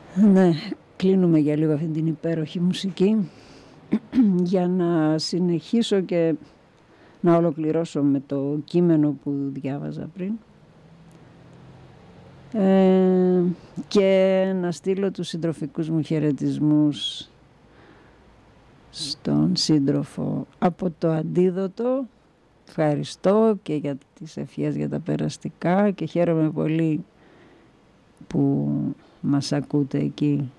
Ναι, κλείνουμε για λίγο αυτή την υπέροχη μουσική για να συνεχίσω και να ολοκληρώσω με το κείμενο που διάβαζα πριν και να στείλω τους συντροφικούς μου χαιρετισμούς στον σύντροφο από το Αντίδοτο. Ευχαριστώ και για τις ευχές για τα περαστικά και χαίρομαι πολύ που μας ακούτε εκεί.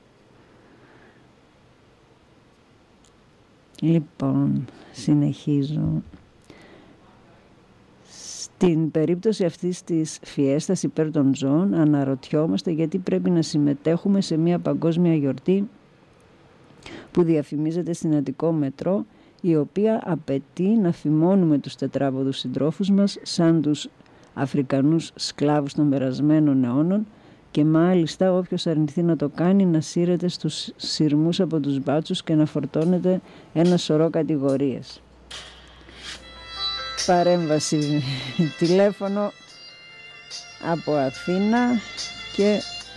Λοιπόν, συνεχίζω. Στην περίπτωση αυτής της φιέστας υπέρ των ζώων αναρωτιόμαστε γιατί πρέπει να συμμετέχουμε σε μια παγκόσμια γιορτή που διαφημίζεται στην Αττικό Μετρό, η οποία απαιτεί να φημώνουμε τους τετράποδους συντρόφους μας σαν τους Αφρικανούς σκλάβους των περασμένων αιώνων και μάλιστα όποιος αρνηθεί να το κάνει να σύρεται στους σειρμούς από τους μπάτσους και να φορτώνεται ένα σωρό κατηγορίες. Παρέμβαση τηλέφωνο από Αθήνα και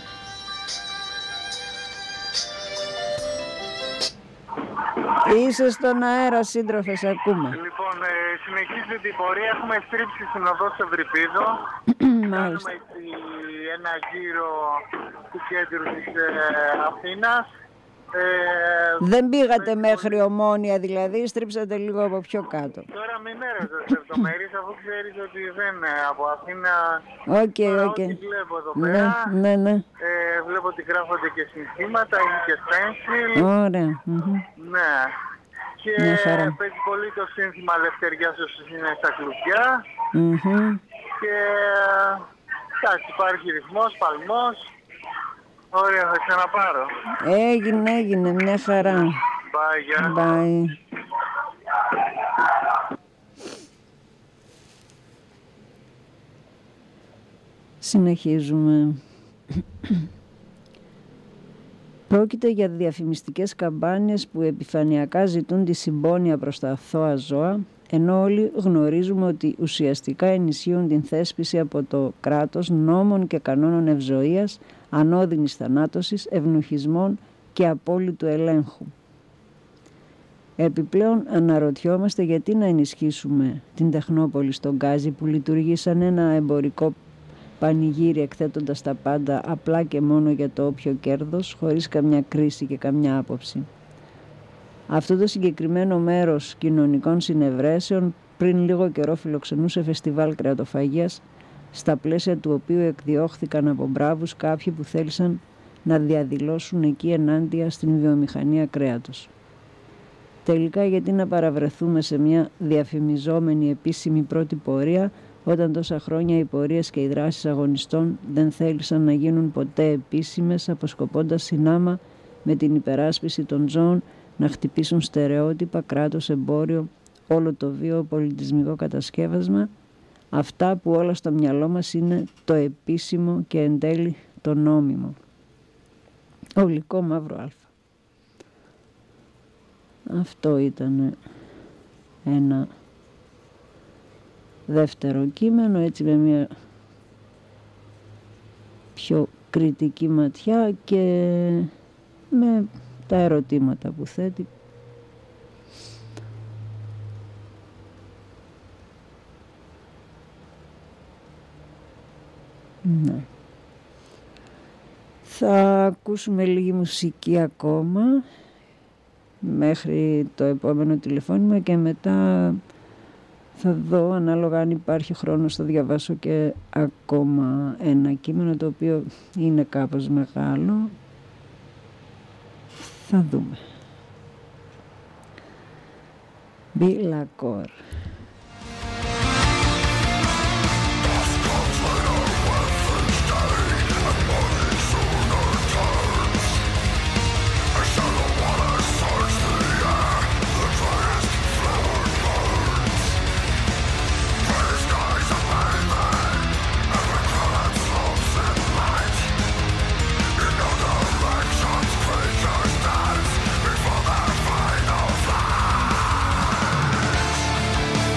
είσαι στον αέρα, σύντροφε, σε ακούμε. Λοιπόν, συνεχίζεται την πορεία. Έχουμε στρίψει στην οδό στο Ευρυπίδο. Κάνουμε ένα γύρο του κέντρου της Αθήνας. Δεν πήγατε μέχρι Ομόνια δηλαδή, στρίψατε λίγο από πιο κάτω. Τώρα μην έρθετε λεπτομέρειες, αφού ξέρεις ότι δεν από Αθήνα. Οκ. Βλέπω εδώ πέρα. Ναι. Βλέπω ότι γράφονται και συνθήματα, είναι και stencil. Ωραία. Ναι. Και παίζει πολύ το σύνθημα ελευθεριάς όσους είναι στα κλουβιά. Και εντάξει, υπάρχει ρυθμός, παλμός. Ωραία, θα ξαναπάρω. Έγινε, μια χαρά. Bye. Συνεχίζουμε. Πρόκειται για διαφημιστικές καμπάνιες που επιφανειακά ζητούν τη συμπόνια προς τα αθώα ζώα, ενώ όλοι γνωρίζουμε ότι ουσιαστικά ενισχύουν την θέσπιση από το κράτος νόμων και κανόνων ευζοίας, ανώδυνης θανάτωσης, ευνουχισμών και απόλυτου ελέγχου. Επιπλέον αναρωτιόμαστε γιατί να ενισχύσουμε την Τεχνόπολη στον Γκάζι που λειτουργεί σαν ένα εμπορικό πανηγύρι εκθέτοντας τα πάντα απλά και μόνο για το όποιο κέρδος, χωρίς καμιά κρίση και καμιά άποψη. Αυτό το συγκεκριμένο μέρος κοινωνικών συνευρέσεων πριν λίγο καιρό φιλοξενούσε φεστιβάλ κρεατοφαγίας, στα πλαίσια του οποίου εκδιώχθηκαν από μπράβους κάποιοι που θέλησαν να διαδηλώσουν εκεί ενάντια στην βιομηχανία κρέατος. Τελικά γιατί να παραβρεθούμε σε μια διαφημιζόμενη επίσημη πρώτη πορεία όταν τόσα χρόνια οι πορείες και οι δράσεις αγωνιστών δεν θέλησαν να γίνουν ποτέ επίσημες, αποσκοπώντας συνάμα με την υπεράσπιση των ζώων να χτυπήσουν στερεότυπα, κράτος, εμπόριο, όλο το βίο πολιτισμικό κατασκεύασμα, αυτά που όλα στο μυαλό μας είναι το επίσημο και εν τέλει το νόμιμο. Ολικό μαύρο αλφα. Αυτό ήταν ένα δεύτερο κείμενο, έτσι με μια πιο κριτική ματιά και με τα ερωτήματα που θέτει. Ναι. Θα ακούσουμε λίγη μουσική ακόμα μέχρι το επόμενο τηλεφώνημα και μετά θα δω ανάλογα αν υπάρχει χρόνος θα διαβάσω και ακόμα ένα κείμενο το οποίο είναι κάπως μεγάλο. Θα δούμε. Μπιλακόρ. Before the final flight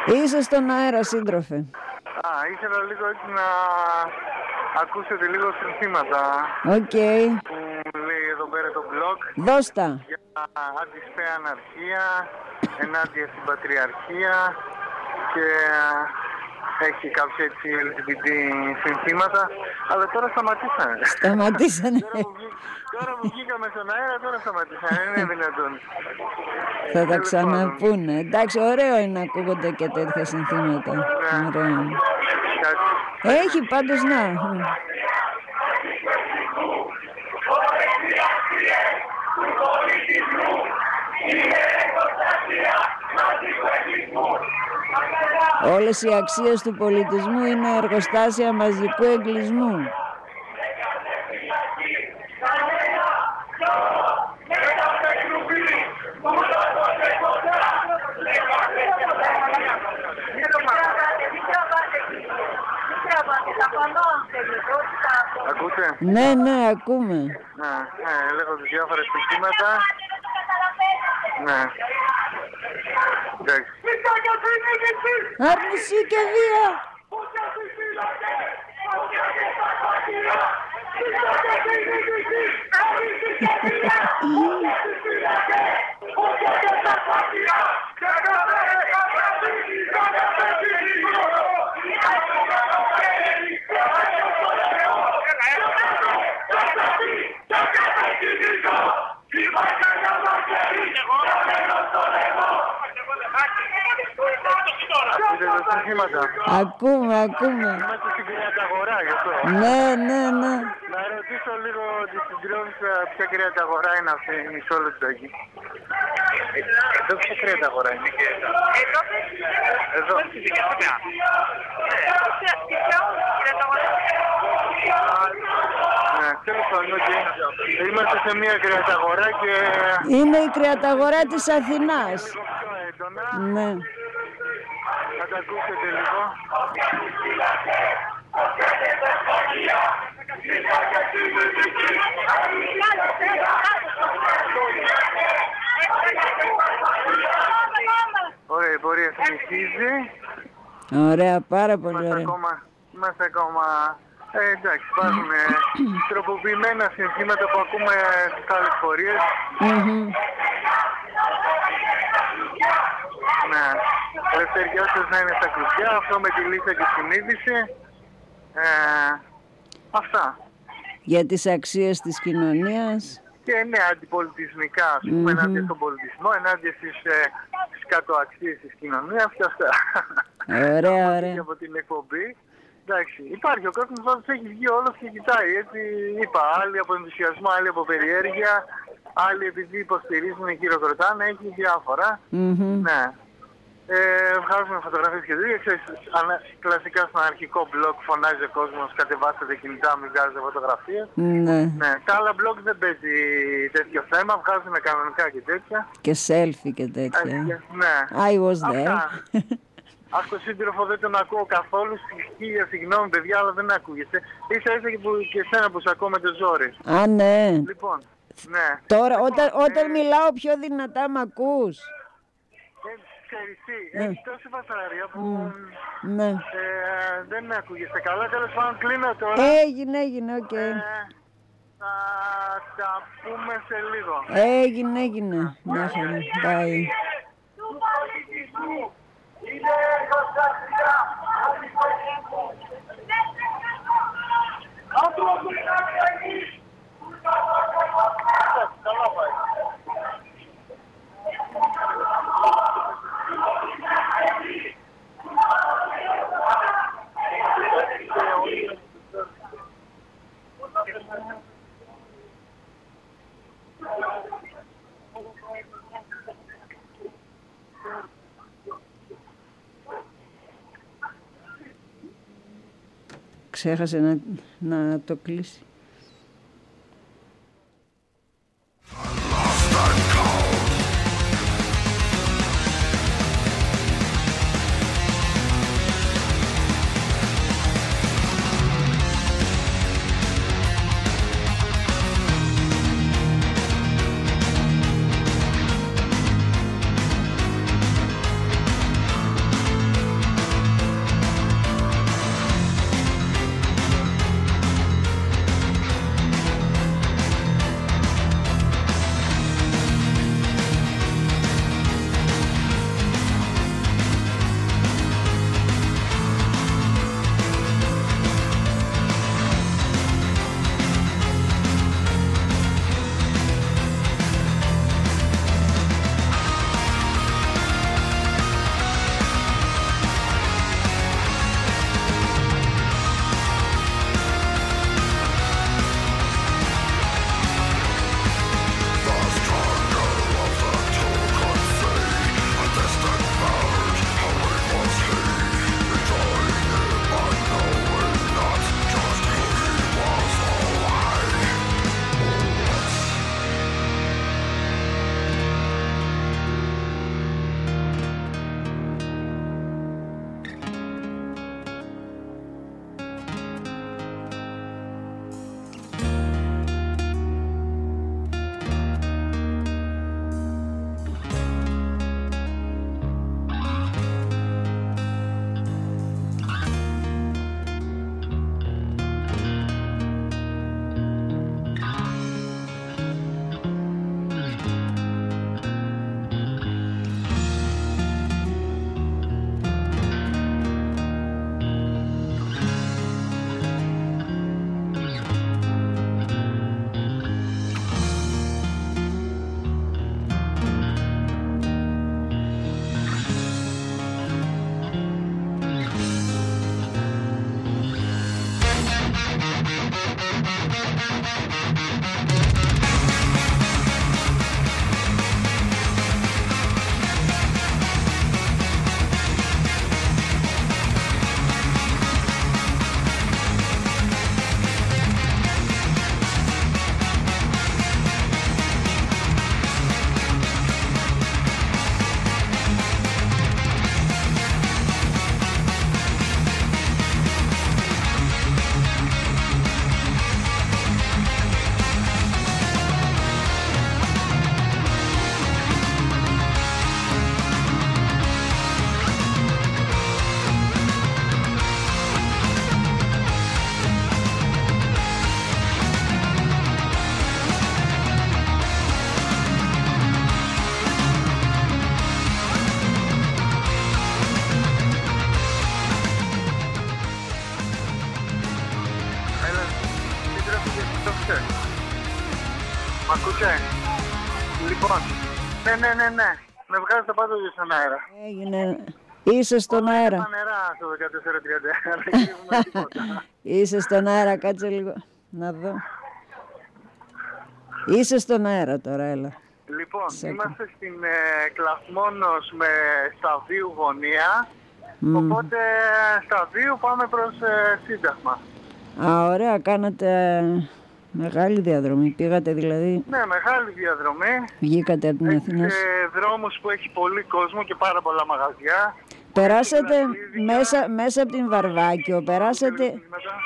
Είσαι στον αέρα, σύντροφε. Ήθελα λίγο έτσι να ακούσετε λίγο συνθήματα. Οκ. Που λέει εδώ πέρα το blog. Δώστα. Για αντισπαία αναρχία, ενάντια στην πατριαρχία και έχει κάποια έτσι LGBT συνθήματα, αλλά τώρα σταματήσανε. Σταματήσανε. Τώρα που βγήκαμε στον αέρα, τώρα σταματήσανε. Είναι δυνατόν. Θα τα ξαναπούνε. Εντάξει, ωραίο είναι να ακούγονται και τέτοια συνθήματα. Ωραίο. Έχει πάντως να. Όλες οι αξίες του πολιτισμού είναι εργοστάσια μαζικού εγκλισμού. Ακούτε? Ναι, ακούμε. Λέγω διάφορα στοιχήματα. Ναι. Εντάξει. Άρνηση και βία. Ακούμε. Είμαστε στην κρεαταγορά γι' αυτό. Ναι. Να ρωτήσω λίγο τη συντρόφισσα ποια κρεαταγορά είναι αυτή, μισό λεπτάκι. Εδώ ποια κρεαταγορά είναι? Εδώ. Ναι, τέλος πάντων, είμαστε σε μια κρεαταγορά και... Είναι η κρεαταγορά της Αθηνάς. Ναι. Θα τα ακούσετε λίγο. Ωραία, η πορεία συνεχίζει. Ωραία, πάρα πολύ ωραία. Είμαστε ακόμα... εντάξει, υπάρχουν τροποποιημένα συνθήματα που ακούμε στις άλλες πορείες. Ναι. Ελευθεριά σας να είναι στα κλειδιά, αυτό με τη λύθα και συνείδηση. Αυτά. Για τις αξίες της κοινωνίας. Και ναι, αντιπολιτισμικά, ας πούμε, ενάντια στον πολιτισμό, ενάντια στις κατοαξίες της κοινωνίας και αυτά. Ωραία. Από την εκπομπή. Εντάξει, υπάρχει ο κόσμος που έχει βγει όλος και κοιτάει, έτσι είπα, άλλοι από ενθουσιασμό, άλλοι από περιέργεια, άλλοι επειδή υποστηρίζουν και χειροκροτάνε, έχει διάφορα. Ναι. Βγάζουμε φωτογραφίες και τέτοια, ξέρεις, κλασικά στον αρχικό blog φωνάζει ο κόσμος, κατεβάστε κινητά, μην βγάζετε φωτογραφίες. Ναι. Τα άλλα blog δεν παίζει τέτοιο θέμα, βγάζουν κανονικά και τέτοια. Και selfie και τέτοια. Ναι. I was there. Ας το σύντροφο δεν τον ακούω καθόλου, χίλια συγγνώμη παιδιά, αλλά δεν ακούγεσαι. Ίσα και εσένα που σε ακούω με το ζόρι. Α, ναι. Λοιπόν, ναι. Τώρα, όταν μιλάω πιο δυνατά μ' ακούς. Έχει τόση βασαρία που ναι. Δεν με ακούγεσαι καλά. Τέλος πάντων κλείνω τώρα. Έγινε, οκ. Θα τα πούμε σε λίγο. Έγινε. Bye. Είναι εργοστάσια αντιπολιτισμού. Άνθρωποι να βγαίνει. Καλά πάει. Ξέχασε να το κλείσει. Μ' ακούτε? Λοιπόν, ναι. Με βγάζετε πάντα στον αέρα. Έγινε. Είσαι στον αέρα. Στα νερά στο 14:30. Δεν κρύβουμε τίποτα. Είσαι στον αέρα, κάτσε λίγο. Να δω. Είσαι στον αέρα τώρα, έλα. Λοιπόν, είμαστε στην Κλαθμόνος με Σταβίου γωνία. Οπότε Σταβίου πάμε προς Σύνταγμα. Α, ωραία, κάνατε μεγάλη διαδρομή. Πήγατε δηλαδή, Ναι, μεγάλη διαδρομή. βγήκατε από την Αθήνα. Σε δρόμους που έχει πολύ κόσμο και πάρα πολλά μαγαζιά. Περάσατε μέσα από την Βαρβάκιο, περάσατε...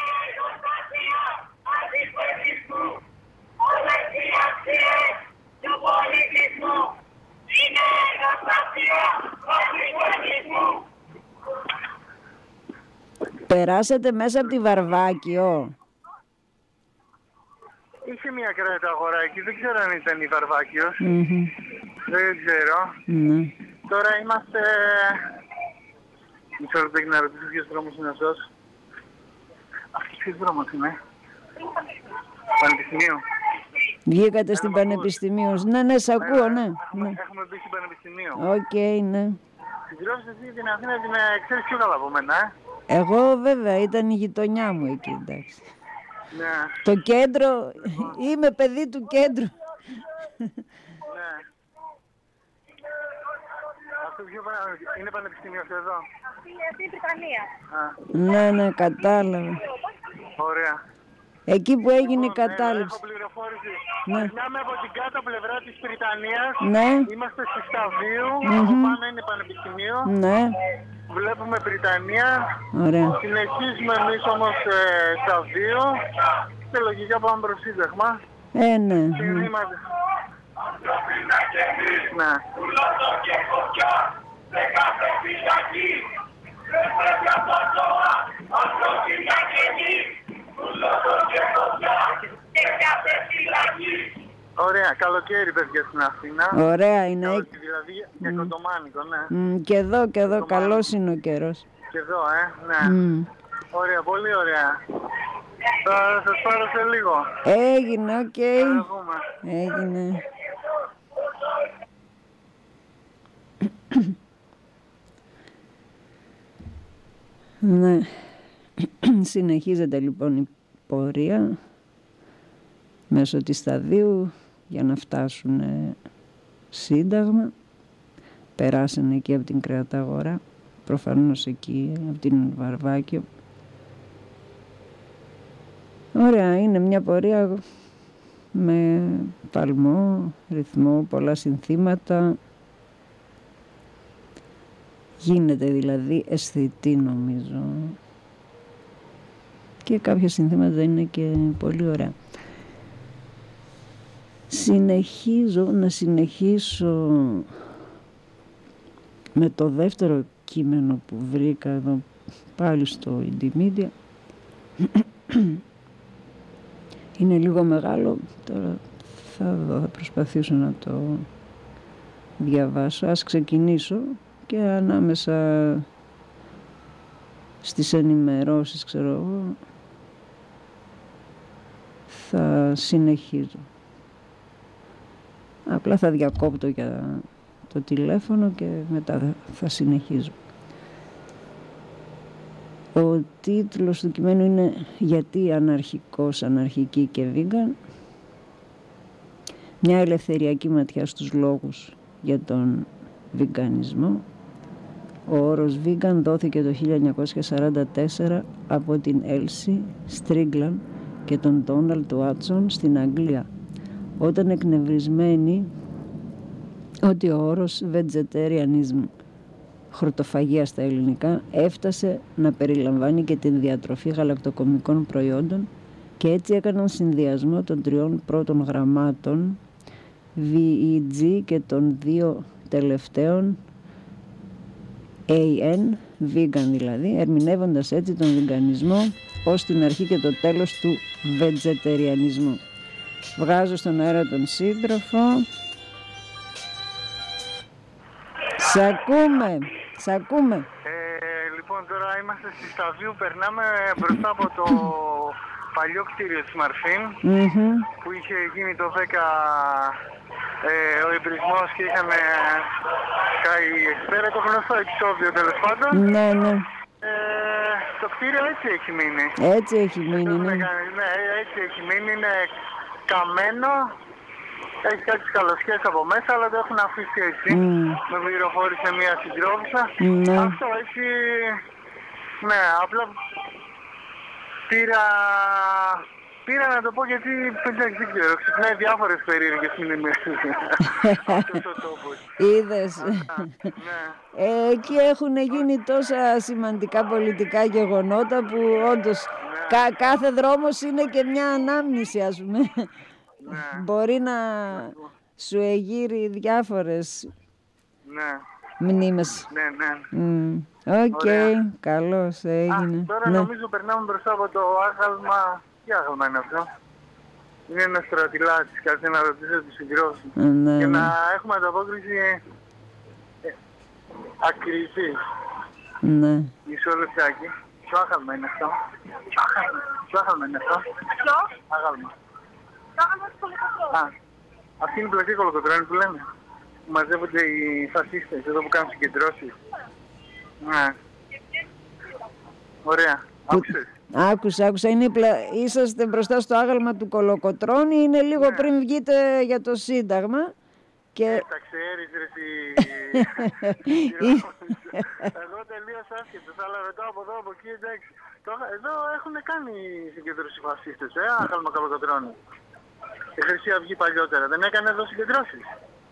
Περάσατε μέσα από τη Βαρβάκιο. Είχε μια κρέτα αγοράκι, δεν ξέρω αν ήταν η Βαρβάκιος. Δεν ξέρω. Ναι. Τώρα είμαστε... Μισό λεπτό να ρωτήσω ποιος δρόμος είναι αυτός. Αυτός ποιος δρόμος είναι? Πανεπιστημίου. Βγήκατε στην Πανεπιστημίου. Ναι, σ' ακούω, ναι. Έχουμε μπει στην Πανεπιστημίου. Οκ, ναι. Την Κρόβης εσύ την Αθήνα την ξέρεις πιο καλά από μένα, Εγώ βέβαια ήταν η γειτονιά μου εκεί, εντάξει. Ναι. Το κέντρο, είμαι παιδί του κέντρου. Ναι. Αυτό ποιο είναι πανεπιστήμιο αυτό εδώ? Στην Βρυτανία. Ναι, κατάλαβα. Ωραία. Εκεί που έγινε η Έχω κατάληψη. πληροφόρηση. Ναι. Περνάμε από την κάτω πλευρά της Βρυτανίας. Ναι. Είμαστε στη Σταβίου. Από πάνω είναι πανεπιστημίο. Ναι, Βλέπουμε Βρυτανία. ωραία. Συνεχίζουμε εμείς όμως Σταβίου. Και λογικά πάμε προς Σύνταγμα. Ναι. Είμαστε. Ναι. Ωραία, καλοκαίρι παιδιά στην Αθήνα. Ωραία είναι. Δηλαδή για κοντομάνικο, ναι. Και εδώ καλός είναι ο καιρός. Και εδώ, ναι. Ωραία, πολύ ωραία. Θα σας πάρω σε λίγο. Έγινε, οκ. Θα δούμε. Έγινε. Ναι. Συνεχίζεται λοιπόν η πορεία μέσω της Σταδίου για να φτάσουν Σύνταγμα. Περάσανε εκεί από την Κρεαταγορά, προφανώς εκεί από την Βαρβάκιο. Ωραία, είναι μια πορεία με παλμό, ρυθμό, πολλά συνθήματα. Γίνεται δηλαδή αισθητή νομίζω. Και κάποια συνθήματα είναι και πολύ ωραία. Να συνεχίσω με το δεύτερο κείμενο που βρήκα εδώ πάλι στο Indymedia. Είναι λίγο μεγάλο, τώρα θα προσπαθήσω να το διαβάσω. Ας ξεκινήσω και ανάμεσα στις ενημερώσεις, ξέρω εγώ, θα συνεχίζω. Απλά θα διακόπτω για το τηλέφωνο και μετά θα συνεχίζω. Ο τίτλος του κειμένου είναι «Γιατί αναρχικός, αναρχική και vegan». Μια ελευθεριακή ματιά στους λόγους για τον βιγκανισμό. Ο όρος vegan δόθηκε το 1944 από την Έλση Στρίγκλαν και τον Ντόναλντ Βάτσον στην Αγγλία, όταν εκνευρισμένοι ότι ο όρος vegetarianism, χορτοφαγία στα ελληνικά, έφτασε να περιλαμβάνει και την διατροφή γαλακτοκομικών προϊόντων και έτσι έκαναν συνδυασμό των τριών πρώτων γραμμάτων VEG και των δύο τελευταίων AN, vegan δηλαδή, ερμηνεύοντας έτσι τον βιγκανισμό ως την αρχή και το τέλος του vegetarianism. Βγάζω στον αέρα τον σύντροφο. Σ' ακούμε. Λοιπόν, τώρα είμαστε στη Σταβίου, περνάμε μπροστά από το παλιό κτίριο της Μαρφίν, που είχε γίνει το 10 ο εμπρισμός και είχαν καεί εκεί πέρα, το γνωστό επεισόδιο τέλος πάντων. Ναι, ναι. Το κτίριο έτσι έχει μείνει. Έτσι έχει μείνει, ναι. Ναι, έτσι έχει μείνει, είναι καμένο. Έχει κάποιες καλοσιές από μέσα, αλλά το έχουν αφήσει έτσι. Με πληροφόρησε μία συντρόφισσα. Ναι. Αυτό έτσι, ναι, απλά πήρα να το πω γιατί δεν ξέρω, ξυπνάει διάφορες περίεργες μνήμες αυτός ο τόπος. Είδες. Ναι. Εκεί έχουν γίνει τόσα σημαντικά πολιτικά γεγονότα που όντως κάθε δρόμος είναι και μια ανάμνηση, ας πούμε. Ναι. Μπορεί να σου εγείρει διάφορες μνήμες. Ναι, ναι. Οκ, καλώς έγινε. Τώρα νομίζω περνάμε μπροστά από το άγαλμα. Τι άγαλμα είναι αυτό? Είναι ένας στρατιλάτης, κάτι να ρωτήσω τη συγκρόση. Ναι, Και ναι. να έχουμε ανταπόκριση ακριβή. Ναι. Μισό λεπτάκι. Ποιο άγαλμα είναι αυτό? Ποιο άγαλμα είναι αυτό? Ποιο? Άγαλμα. Το άγαλμα του Κολοκοτρώνη. Αυτή είναι η πλατεία Κολοκοτρώνη που λένε. Που μαζεύονται οι φασίστες εδώ που κάνουν συγκεντρώσεις. Ναι. Ωραία. Άκουσες? Άκουσα. Είσαστε μπροστά στο άγαλμα του Κολοκοτρώνη, είναι λίγο πριν βγείτε για το Σύνταγμα. Και... Τα ξέρεις ρε εσύ. Εγώ τελείως άσχετος, αλλά ρωτάω από εδώ, από εκεί, εντάξει. Εδώ έχουν κάνει συγκεντρώσεις φασίστες, άγαλμα Κολοκοτρώνη. Η Χρυσή Αυγή παλιότερα δεν έκανε εδώ συγκεντρώσεις?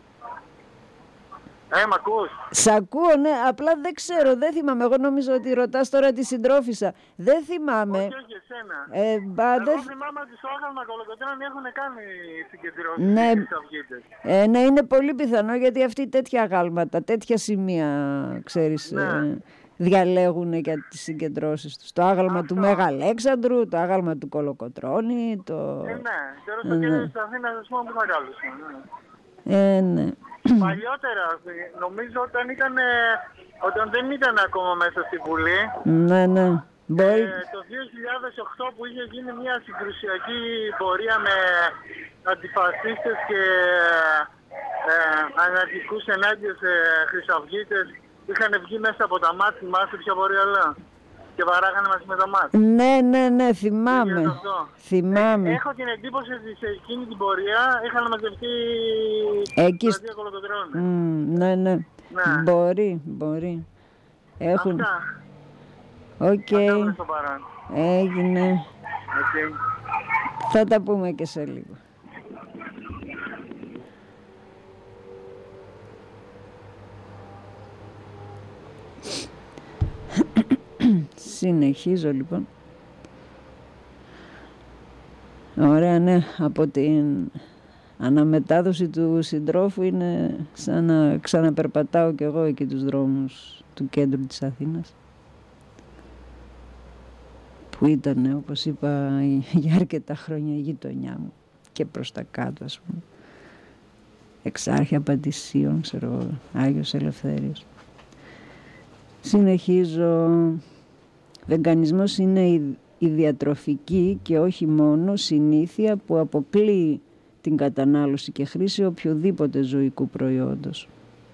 Μ' ακούς? Σ' ακούω, ναι, απλά δεν ξέρω, δεν θυμάμαι. Εγώ νομίζω ότι ρωτάς τώρα τη συντρόφισσα. Δεν θυμάμαι. Όχι, εσένα. Εγώ θυμάμαι ότι στο άγαλμα Κολοκοτρώνη έχουν κάνει συγκεντρώσεις οι Αυγίτες. Ναι, είναι πολύ πιθανό γιατί αυτοί τέτοια αγάλματα, τέτοια σημεία, ξέρεις, διαλέγουν για τις συγκεντρώσεις τους. Το άγαλμα του Μέγα Αλέξανδρου, το άγαλμα του Κολοκοτρώνη, το... Ναι, τώρα στο κέντρο της Αθήνας, ας πούμε, που θα κάλεσαν. Ναι. Παλιότερα, νομίζω όταν δεν ήταν ακόμα μέσα στη Βουλή, ναι. Το 2008 που είχε γίνει μια συγκρουσιακή πορεία με αντιφασίστες και αναρχικούς ενάντια σε χρυσαυγίτες, είχαν βγει μέσα από τα μάτια, θυμάσαι ποια πορεία λέω, και βαράγανε μαζί με τα μάτια. Ναι, θυμάμαι. Έχω την εντύπωση ότι σε εκείνη την πορεία είχαν μαζευτεί εκεί στην πλατεία Κολοκοτρώνη. Ναι. Μπορεί. Έχουν... Αυτά. Οκ. Έγινε. Θα τα πούμε και σε λίγο. Συνεχίζω λοιπόν. Ωραία, ναι, από την αναμετάδοση του συντρόφου είναι σαν να ξαναπερπατάω κι εγώ εκεί τους δρόμους του κέντρου της Αθήνας, που ήταν, όπως είπα, για αρκετά χρόνια η γειτονιά μου και προς τα κάτω, ας πούμε. Εξάρχεια Παντησίων, ξέρω, Άγιος Ελευθέριος. Συνεχίζω. Βεγκανισμός είναι η διατροφική και όχι μόνο συνήθεια που αποκλείει την κατανάλωση και χρήση οποιοδήποτε ζωικού προϊόντος.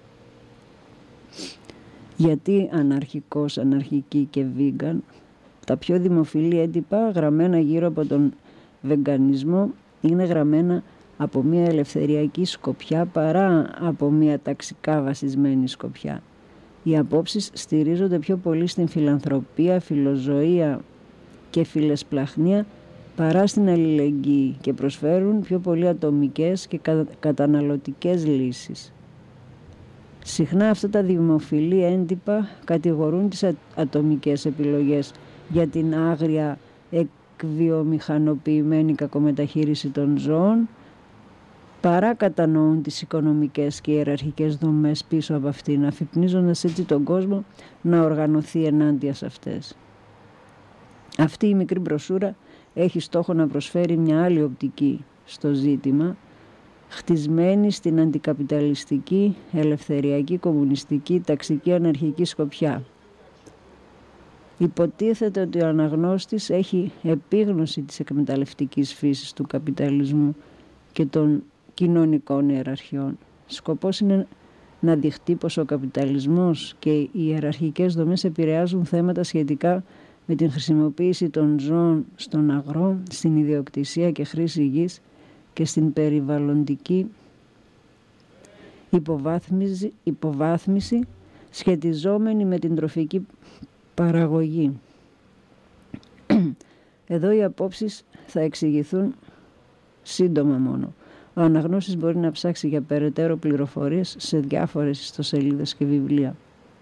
Γιατί αναρχικός, αναρχική και βίγκαν? Τα πιο δημοφιλή έντυπα γραμμένα γύρω από τον βεγκανισμό είναι γραμμένα από μια ελευθεριακή σκοπιά παρά από μια ταξικά βασισμένη σκοπιά. Οι απόψεις στηρίζονται πιο πολύ στην φιλανθρωπία, φιλοζωία και φιλεσπλαχνία παρά στην αλληλεγγύη και προσφέρουν πιο πολύ ατομικές και καταναλωτικές λύσεις. Συχνά αυτά τα δημοφιλή έντυπα κατηγορούν τις ατομικές επιλογές για την άγρια εκβιομηχανοποιημένη κακομεταχείριση των ζώων, παρά κατανοούν τις οικονομικές και ιεραρχικές δομές πίσω από αυτήν, αφυπνίζοντας έτσι τον κόσμο να οργανωθεί ενάντια σε αυτές. Αυτή η μικρή μπροσούρα έχει στόχο να προσφέρει μια άλλη οπτική στο ζήτημα, χτισμένη στην αντικαπιταλιστική, ελευθεριακή, κομμουνιστική, ταξική, αναρχική σκοπιά. Υποτίθεται ότι ο αναγνώστης έχει επίγνωση της εκμεταλλευτικής φύσης του καπιταλισμού και των κοινωνικών ιεραρχιών. Σκοπός είναι να δειχτεί πως ο καπιταλισμός και οι ιεραρχικές δομές επηρεάζουν θέματα σχετικά με την χρησιμοποίηση των ζώων στον αγρό, στην ιδιοκτησία και χρήση γης και στην περιβαλλοντική υποβάθμιση σχετιζόμενη με την τροφική παραγωγή. Εδώ οι απόψεις θα εξηγηθούν σύντομα μόνο. Ο αναγνώστης μπορεί να ψάξει για περαιτέρω πληροφορίες σε διάφορες ιστοσελίδες και βιβλία.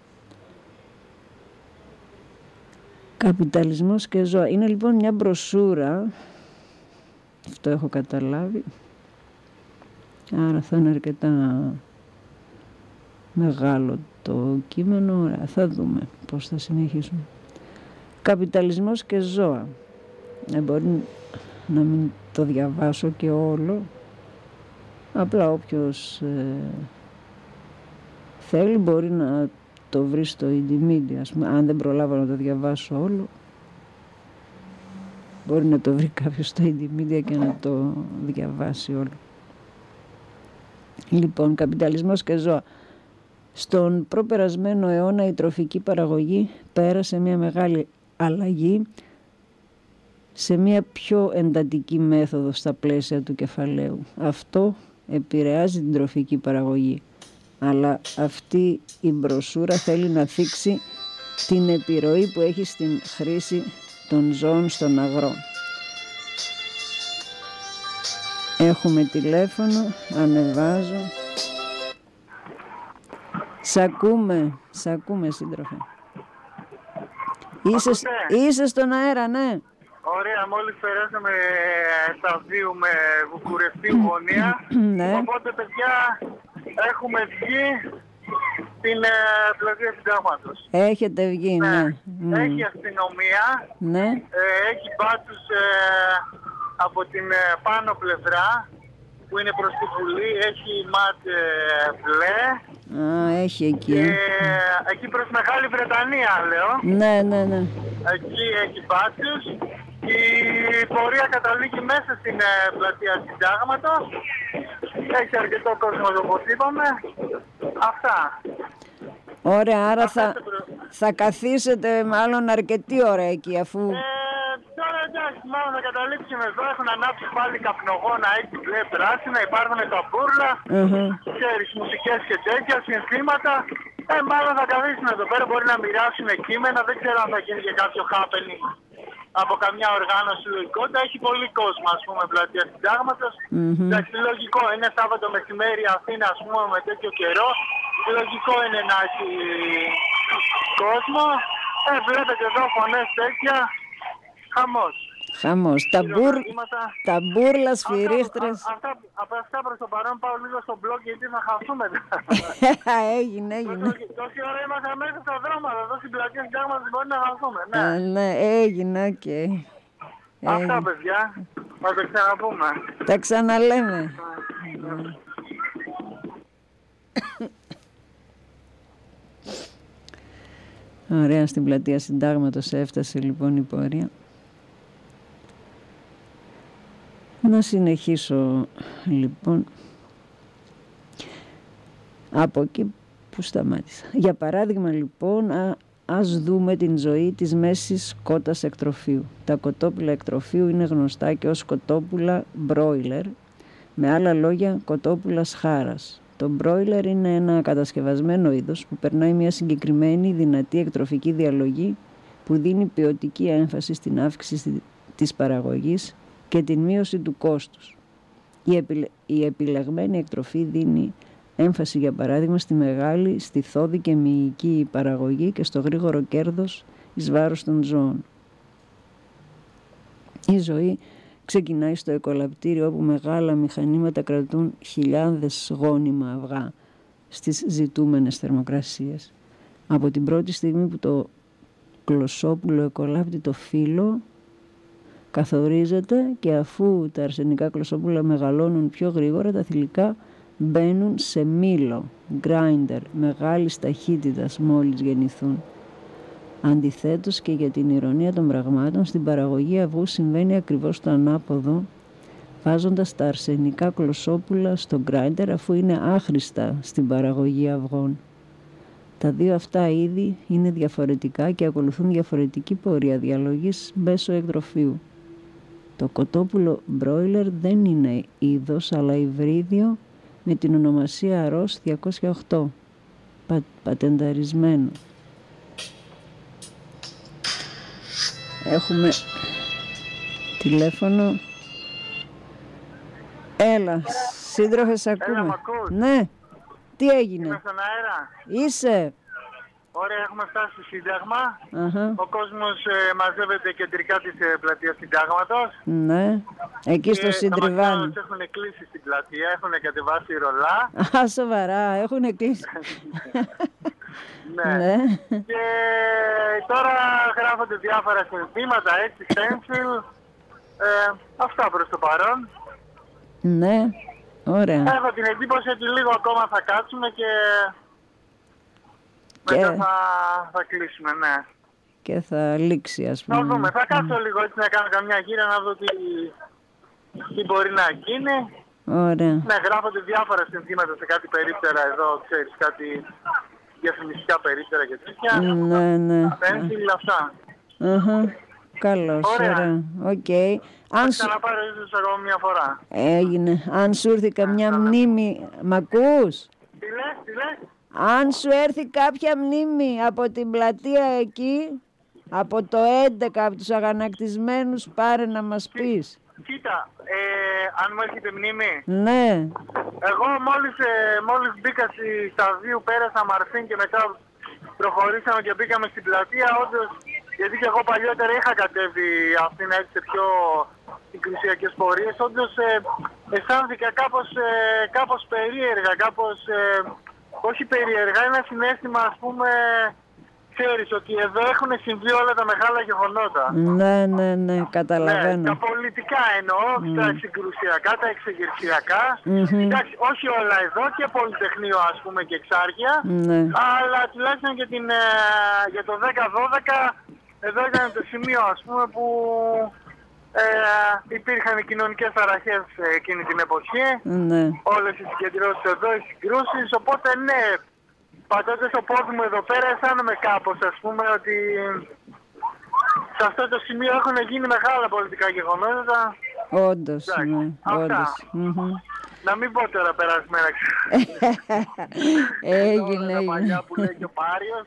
Καπιταλισμός και ζώα. Είναι λοιπόν μια μπροσούρα, αυτό έχω καταλάβει, άρα θα είναι αρκετά μεγάλο το κείμενο. Ωραία, θα δούμε πώς θα συνεχίσουμε. Καπιταλισμός και ζώα. Μπορεί να μην το διαβάσω και όλο, απλά όποιος θέλει μπορεί να το βρει στο Indymedia, ας πούμε. Αν δεν προλάβω να το διαβάσω όλο, μπορεί να το βρει κάποιος στο Indymedia και να το διαβάσει όλο. Λοιπόν, καπιταλισμός και ζώα. Στον προπερασμένο αιώνα η τροφική παραγωγή πέρασε μια μεγάλη αλλαγή σε μια πιο εντατική μέθοδο στα πλαίσια του κεφαλαίου. Αυτό επηρεάζει την τροφική παραγωγή. Αλλά αυτή η μπροσούρα θέλει να θίξει την επιρροή που έχει στην χρήση των ζώων στον αγρό. Έχουμε τηλέφωνο, ανεβάζω. Σ' ακούμε σύντροφε. Είσαι στον αέρα, ναι. Ωραία, μόλις περάσαμε τα βίου με Βουκουρεστίου γωνία. Ναι. Οπότε, παιδιά, έχουμε βγει στην πλατεία Συντάγματος. Έχετε βγει, ναι. Έχει αστυνομία, ναι. Έχει μπάτσους από την πάνω πλευρά που είναι προς τη Βουλή, έχει ματ μπλε. Έχει εκεί. Εκεί προς Μεγάλη Βρετανία, λέω. Ναι. Εκεί έχει μπάτσους. Η πορεία καταλήγει μέσα στην πλατεία Συντάγματος. Έχει αρκετό κόσμο, όπως είπαμε. Αυτά. Ωραία, άρα θα καθίσετε μάλλον αρκετή ώρα εκεί, αφού... Τώρα εντάξει, μάλλον θα καταλήξουμε εδώ. Έχουν ανάψει πάλι καπνογόνα, έχει μπλε πράσινα, υπάρχουν τα μπούρλα, ξέρεις, μουσικές και τέτοια, συνθήματα. Μάλλον θα καθίσουν εδώ πέρα, μπορεί να μοιράσουν κείμενα, δεν ξέρω αν θα γίνει και κάποιο happening από καμιά οργάνωση λογικότητα. Έχει πολύ κόσμο, ας πούμε, πλατεία Συντάγματος. Εντάξει, λογικό είναι Σάββατο μεσημέρι Αθήνα, ας πούμε, με τέτοιο καιρό. Λογικό είναι να έχει κόσμο. Βλέπετε εδώ φωνές τέτοια. Χαμός. Τα μπούρλα σφυρίχτρες. Από αυτά προς το παρόν πάω λίγο στο blog γιατί θα χαθούμε. Έγινε. Τόση ώρα είμαστε μέσα στα δρόμματα. Εδώ στην πλατεία Συντάγματος μπορεί να χαθούμε. Ναι, έγινε, οκ. Αυτά, παιδιά. Θα το ξαναπούμε. Τα ξαναλέμε. Ωραία, στην πλατεία Συντάγματος έφτασε λοιπόν η πορεία. Να συνεχίσω λοιπόν από εκεί που σταμάτησα. Για παράδειγμα λοιπόν, ας δούμε την ζωή της μέσης κότας εκτροφείου. Τα κοτόπουλα εκτροφείου είναι γνωστά και ως κοτόπουλα μπρόιλερ, με άλλα λόγια κοτόπουλα σχάρας. Το μπρόιλερ είναι ένα κατασκευασμένο είδος που περνάει μια συγκεκριμένη δυνατή εκτροφική διαλογή που δίνει ποιοτική έμφαση στην αύξηση της παραγωγής και την μείωση του κόστους. Η επιλεγμένη εκτροφή δίνει έμφαση, για παράδειγμα, στη μεγάλη, στιθώδη και μυϊκή παραγωγή και στο γρήγορο κέρδος εις βάρος των ζώων. Η ζωή ξεκινάει στο εκολαπτήριο, όπου μεγάλα μηχανήματα κρατούν χιλιάδες γόνιμα αυγά στις ζητούμενες θερμοκρασίες. Από την πρώτη στιγμή που το κλωσόπουλο εκολάπτει το φύλλο, καθορίζεται, και αφού τα αρσενικά κλωσόπουλα μεγαλώνουν πιο γρήγορα, τα θηλυκά μπαίνουν σε μήλο, grinder, μεγάλης ταχύτητας μόλις γεννηθούν. Αντιθέτως και για την ηρωνία των πραγμάτων, στην παραγωγή αυγού συμβαίνει ακριβώς το ανάποδο, βάζοντας τα αρσενικά κλωσόπουλα στο γκράιντερ αφού είναι άχρηστα στην παραγωγή αυγών. Τα δύο αυτά είδη είναι διαφορετικά και ακολουθούν διαφορετική πορεία διαλογής μέσω εκτροφείου. Το κοτόπουλο μπρόιλερ δεν είναι είδος αλλά υβρίδιο με την ονομασία ROS 208, πατενταρισμένο. Έχουμε τηλέφωνο. Έλα, σύντροφε, σ' ακούμε. Έλα, μ' ακούς? Ναι, τι έγινε? Είμαι στον αέρα. Είσαι? Ωραία, έχουμε φτάσει στο Σύνταγμα. Αχα. Ο κόσμος μαζεύεται κεντρικά της πλατείας Συντάγματος. Ναι, εκεί στο Συντριβάνι. Τα έχουν κλείσει στην πλατεία, έχουν κατεβάσει ρολά. Α, σοβαρά, έχουν κλείσει. Ναι. Ναι. Και τώρα γράφονται διάφορα συνθήματα, έτσι, stencil. Αυτά προς το παρόν. Ναι, ωραία. Έχω την εντύπωση ότι λίγο ακόμα θα κάτσουμε και μετά θα κλείσουμε, ναι. Και θα λήξει, ας πούμε. Να δούμε, θα κάτσω λίγο έτσι να κάνω καμιά γύρα να δω τι μπορεί να γίνει. Ωραία. Ναι, γράφονται διάφορα συνθήματα σε κάτι περίπτερα εδώ, ξέρεις, κάτι διαφημιστικά περίπτερα και τέτοια. Ναι, ναι. Stencil, αυτά. Καλώς, ωραία. Οκ. Θα ξαναπάρω ίσως εγώ μια φορά. Έγινε. Αν σου έρθει καμιά μνήμη... Μ' ακούς? Τι λες? Αν σου έρθει κάποια μνήμη από την πλατεία εκεί, από το 11, από τους αγανακτισμένους, πάρε να μας πεις. Κοίτα, αν μου έρχεται μνήμη. Ναι. Εγώ μόλις μπήκα στη Σταδίου, πέρασα Μαρφίν και μετά προχωρήσαμε και μπήκαμε στην πλατεία, όντως, γιατί και εγώ παλιότερα είχα κατέβει αυτήν έτσι σε πιο συγκρουσιακές πορείες, όντως αισθάνθηκα κάπως περίεργα, όχι περίεργα, ένα συναίσθημα, ας πούμε, ξέρεις, ότι εδώ έχουν συμβεί όλα τα μεγάλα γεγονότα. Ναι, καταλαβαίνω. Ναι, τα πολιτικά εννοώ, τα συγκρουσιακά, τα εξεγερσιακά. Εντάξει, όχι όλα εδώ, και Πολυτεχνείο, ας πούμε, και Εξάρχεια. Ναι. Αλλά τουλάχιστον για το 10-12, εδώ ήταν το σημείο, ας πούμε, που υπήρχαν κοινωνικές ταραχές εκείνη την εποχή. Ναι. Όλες οι συγκεντρώσεις εδώ, οι συγκρούσεις, οπότε ναι, πατώντας το πόδι μου εδώ πέρα αισθάνομαι κάπως, ας πούμε, ότι σε αυτό το σημείο έχουν γίνει μεγάλα πολιτικά γεγονότα. Όντως, ναι, όντως. Να μην πω τώρα περασμένα. Έγινε. Παλιά που λέει και ο Πάριος.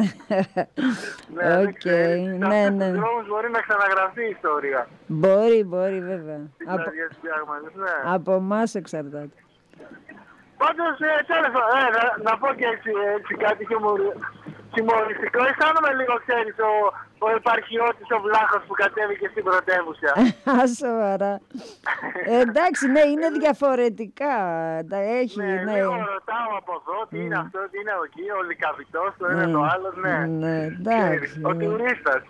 Οκ, ναι. Στους δρόμους μπορεί να ξαναγραφεί η ιστορία. Μπορεί βέβαια. Από εμάς εξαρτάται. Πάντως, να πω και έτσι κάτι χιουμοριστικό. Αισθάνομαι λίγο, ξέρεις, ο επαρχιώτης, ο Βλάχος που κατέβηκε στην πρωτεύουσα. Σοβαρά. Εντάξει, ναι, είναι διαφορετικά. Ναι, λίγο ρωτάω από εδώ, τι είναι αυτό, τι είναι εκεί, ο Λυκαβητός, το ένα το άλλο, ναι. Ναι, εντάξει. Ο τουρίστας.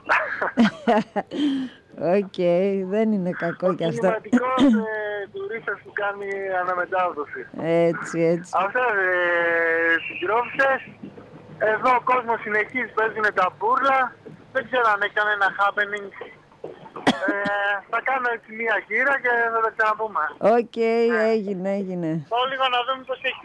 Οκ, δεν είναι κακό κι αυτό. Ο κινηματικός τουρίστας που κάνει αναμετάδοση. Έτσι. Αυτά συγκρόφησες. Εδώ ο κόσμος συνεχίζει, παίζουν τα μπούρλα. Δεν ξέρω αν έχει κανένα happening. Θα κάνω έτσι μία γύρα και θα τα ξαναπούμε. Οκ, έγινε. Πάω λίγο να δούμε πώς έχει.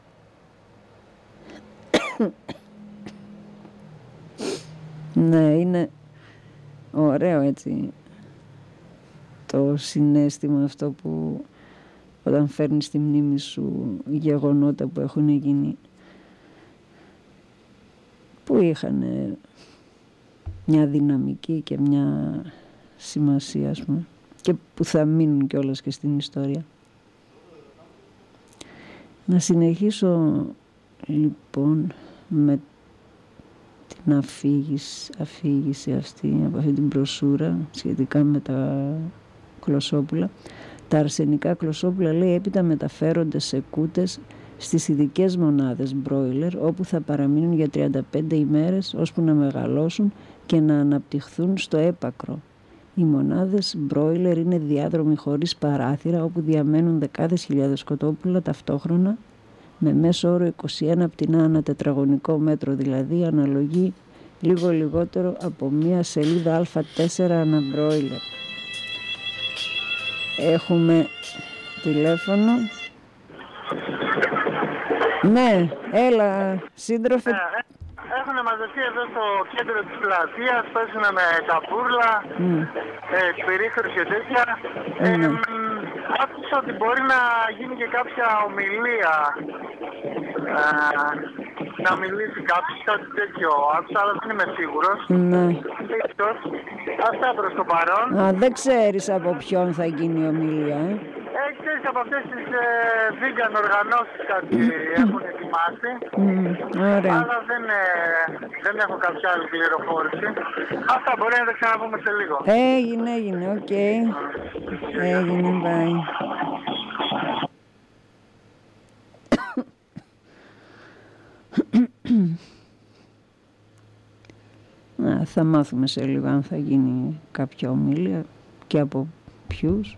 Ναι, είναι ωραίο έτσι το συναίσθημα αυτό που όταν φέρνεις στη μνήμη σου γεγονότα που έχουν γίνει, που είχαν μια δυναμική και μια σημασία, ας πούμε, και που θα μείνουν κιόλας και στην ιστορία. Να συνεχίσω λοιπόν με την αφήγηση αυτή από αυτή την μπροσούρα σχετικά με τα κλωσόπουλα. Τα αρσενικά κλωσόπουλα, λέει, έπειτα μεταφέρονται σε κούτες στις ειδικές μονάδες μπρόιλερ, όπου θα παραμείνουν για 35 ημέρες ώσπου να μεγαλώσουν και να αναπτυχθούν στο έπακρο. Οι μονάδες μπρόιλερ είναι διάδρομοι χωρίς παράθυρα, όπου διαμένουν δεκάδες χιλιάδες κοτόπουλα ταυτόχρονα, με μέσο όρο 21 πτηνά ανά τετραγωνικό μέτρο, δηλαδή αναλογεί λίγο λιγότερο από μία σελίδα Α4 αναμπρόιλερ. Έχουμε τηλέφωνο. Ναι, έλα σύντροφε. Έχουν μαζευτεί εδώ στο κέντρο της πλατείας, παίζουν με τα πούρλα, περίχωρες και τέτοια. Άκουσα ότι μπορεί να γίνει και κάποια ομιλία, να μιλήσει κάποιος, κάτι τέτοιο. Άκουσα, αλλά δεν είμαι σίγουρος. Ναι. Αυτά προς το παρόν. Δεν ξέρεις από ποιον θα γίνει η ομιλία, Ξέρεις, από αυτές τις vegan οργανώσεις κάτι έχουν ετοιμάσει. Ωραία. Αλλά δεν έχω κάποια άλλη πληροφόρηση. Αυτά μπορεί να τα ξαναπούμε σε λίγο. Έγινε, οκ. Έγινε, bye. Θα μάθουμε σε λίγο αν θα γίνει κάποια ομιλία και από ποιους.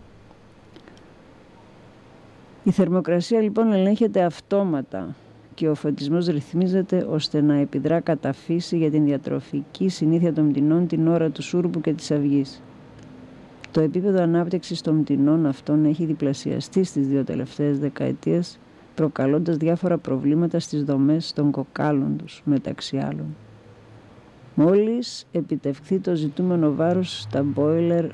Η θερμοκρασία λοιπόν ελέγχεται αυτόματα και ο φωτισμός ρυθμίζεται ώστε να επιδρά κατά φύση για την διατροφική συνήθεια των πτηνών την ώρα του σούρπου και της αυγής. Το επίπεδο ανάπτυξης των πτηνών αυτών έχει διπλασιαστεί στις 2 τελευταίες δεκαετίες, προκαλώντας διάφορα προβλήματα στις δομές των κοκάλων τους, μεταξύ άλλων. Μόλις επιτευχθεί το ζητούμενο βάρος, τα μπόιλερ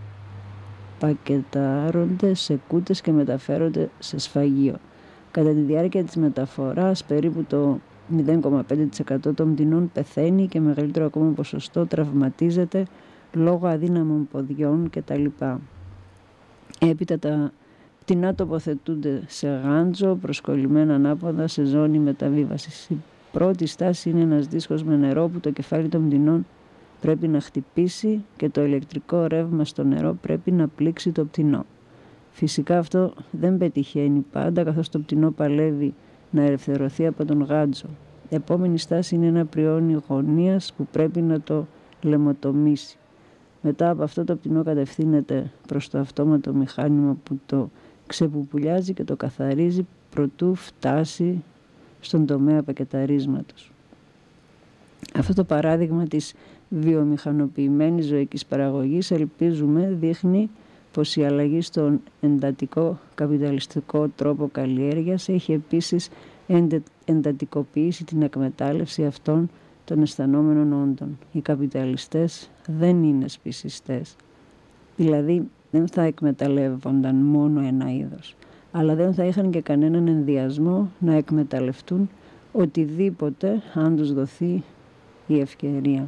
πακετάρονται σε κούτες και μεταφέρονται σε σφαγείο. Κατά τη διάρκεια της μεταφοράς, περίπου το 0,5% των πτηνών πεθαίνει και μεγαλύτερο ακόμα ποσοστό τραυματίζεται λόγω αδύναμων ποδιών κτλ. Έπειτα τα πτηνά τοποθετούνται σε γάντζο, προσκολλημένα ανάποδα σε ζώνη μεταβίβασης. Η πρώτη στάση είναι ένας δίσκος με νερό που το κεφάλι των πτηνών πρέπει να χτυπήσει και το ηλεκτρικό ρεύμα στο νερό πρέπει να πλήξει το πτηνό. Φυσικά αυτό δεν πετυχαίνει πάντα, καθώς το πτηνό παλεύει να ελευθερωθεί από τον γάντζο. Επόμενη στάση είναι ένα πριόνι γωνίας που πρέπει να το λαιμοτομήσει. Μετά από αυτό το πτηνό κατευθύνεται προς το αυτόματο μηχάνημα που το ξεπουπουλιάζει και το καθαρίζει προτού φτάσει στον τομέα πακεταρίσματος. Αυτό το παράδειγμα της βιομηχανοποιημένης ζωικής παραγωγής ελπίζουμε δείχνει πως η αλλαγή στον εντατικό καπιταλιστικό τρόπο καλλιέργειας έχει επίσης εντατικοποιήσει την εκμετάλλευση αυτών των αισθανόμενων όντων. Οι καπιταλιστές δεν είναι σπισιστές. Δηλαδή δεν θα εκμεταλλεύονταν μόνο ένα είδος, αλλά δεν θα είχαν και κανέναν ενδιασμό να εκμεταλλευτούν οτιδήποτε αν τους δοθεί η ευκαιρία.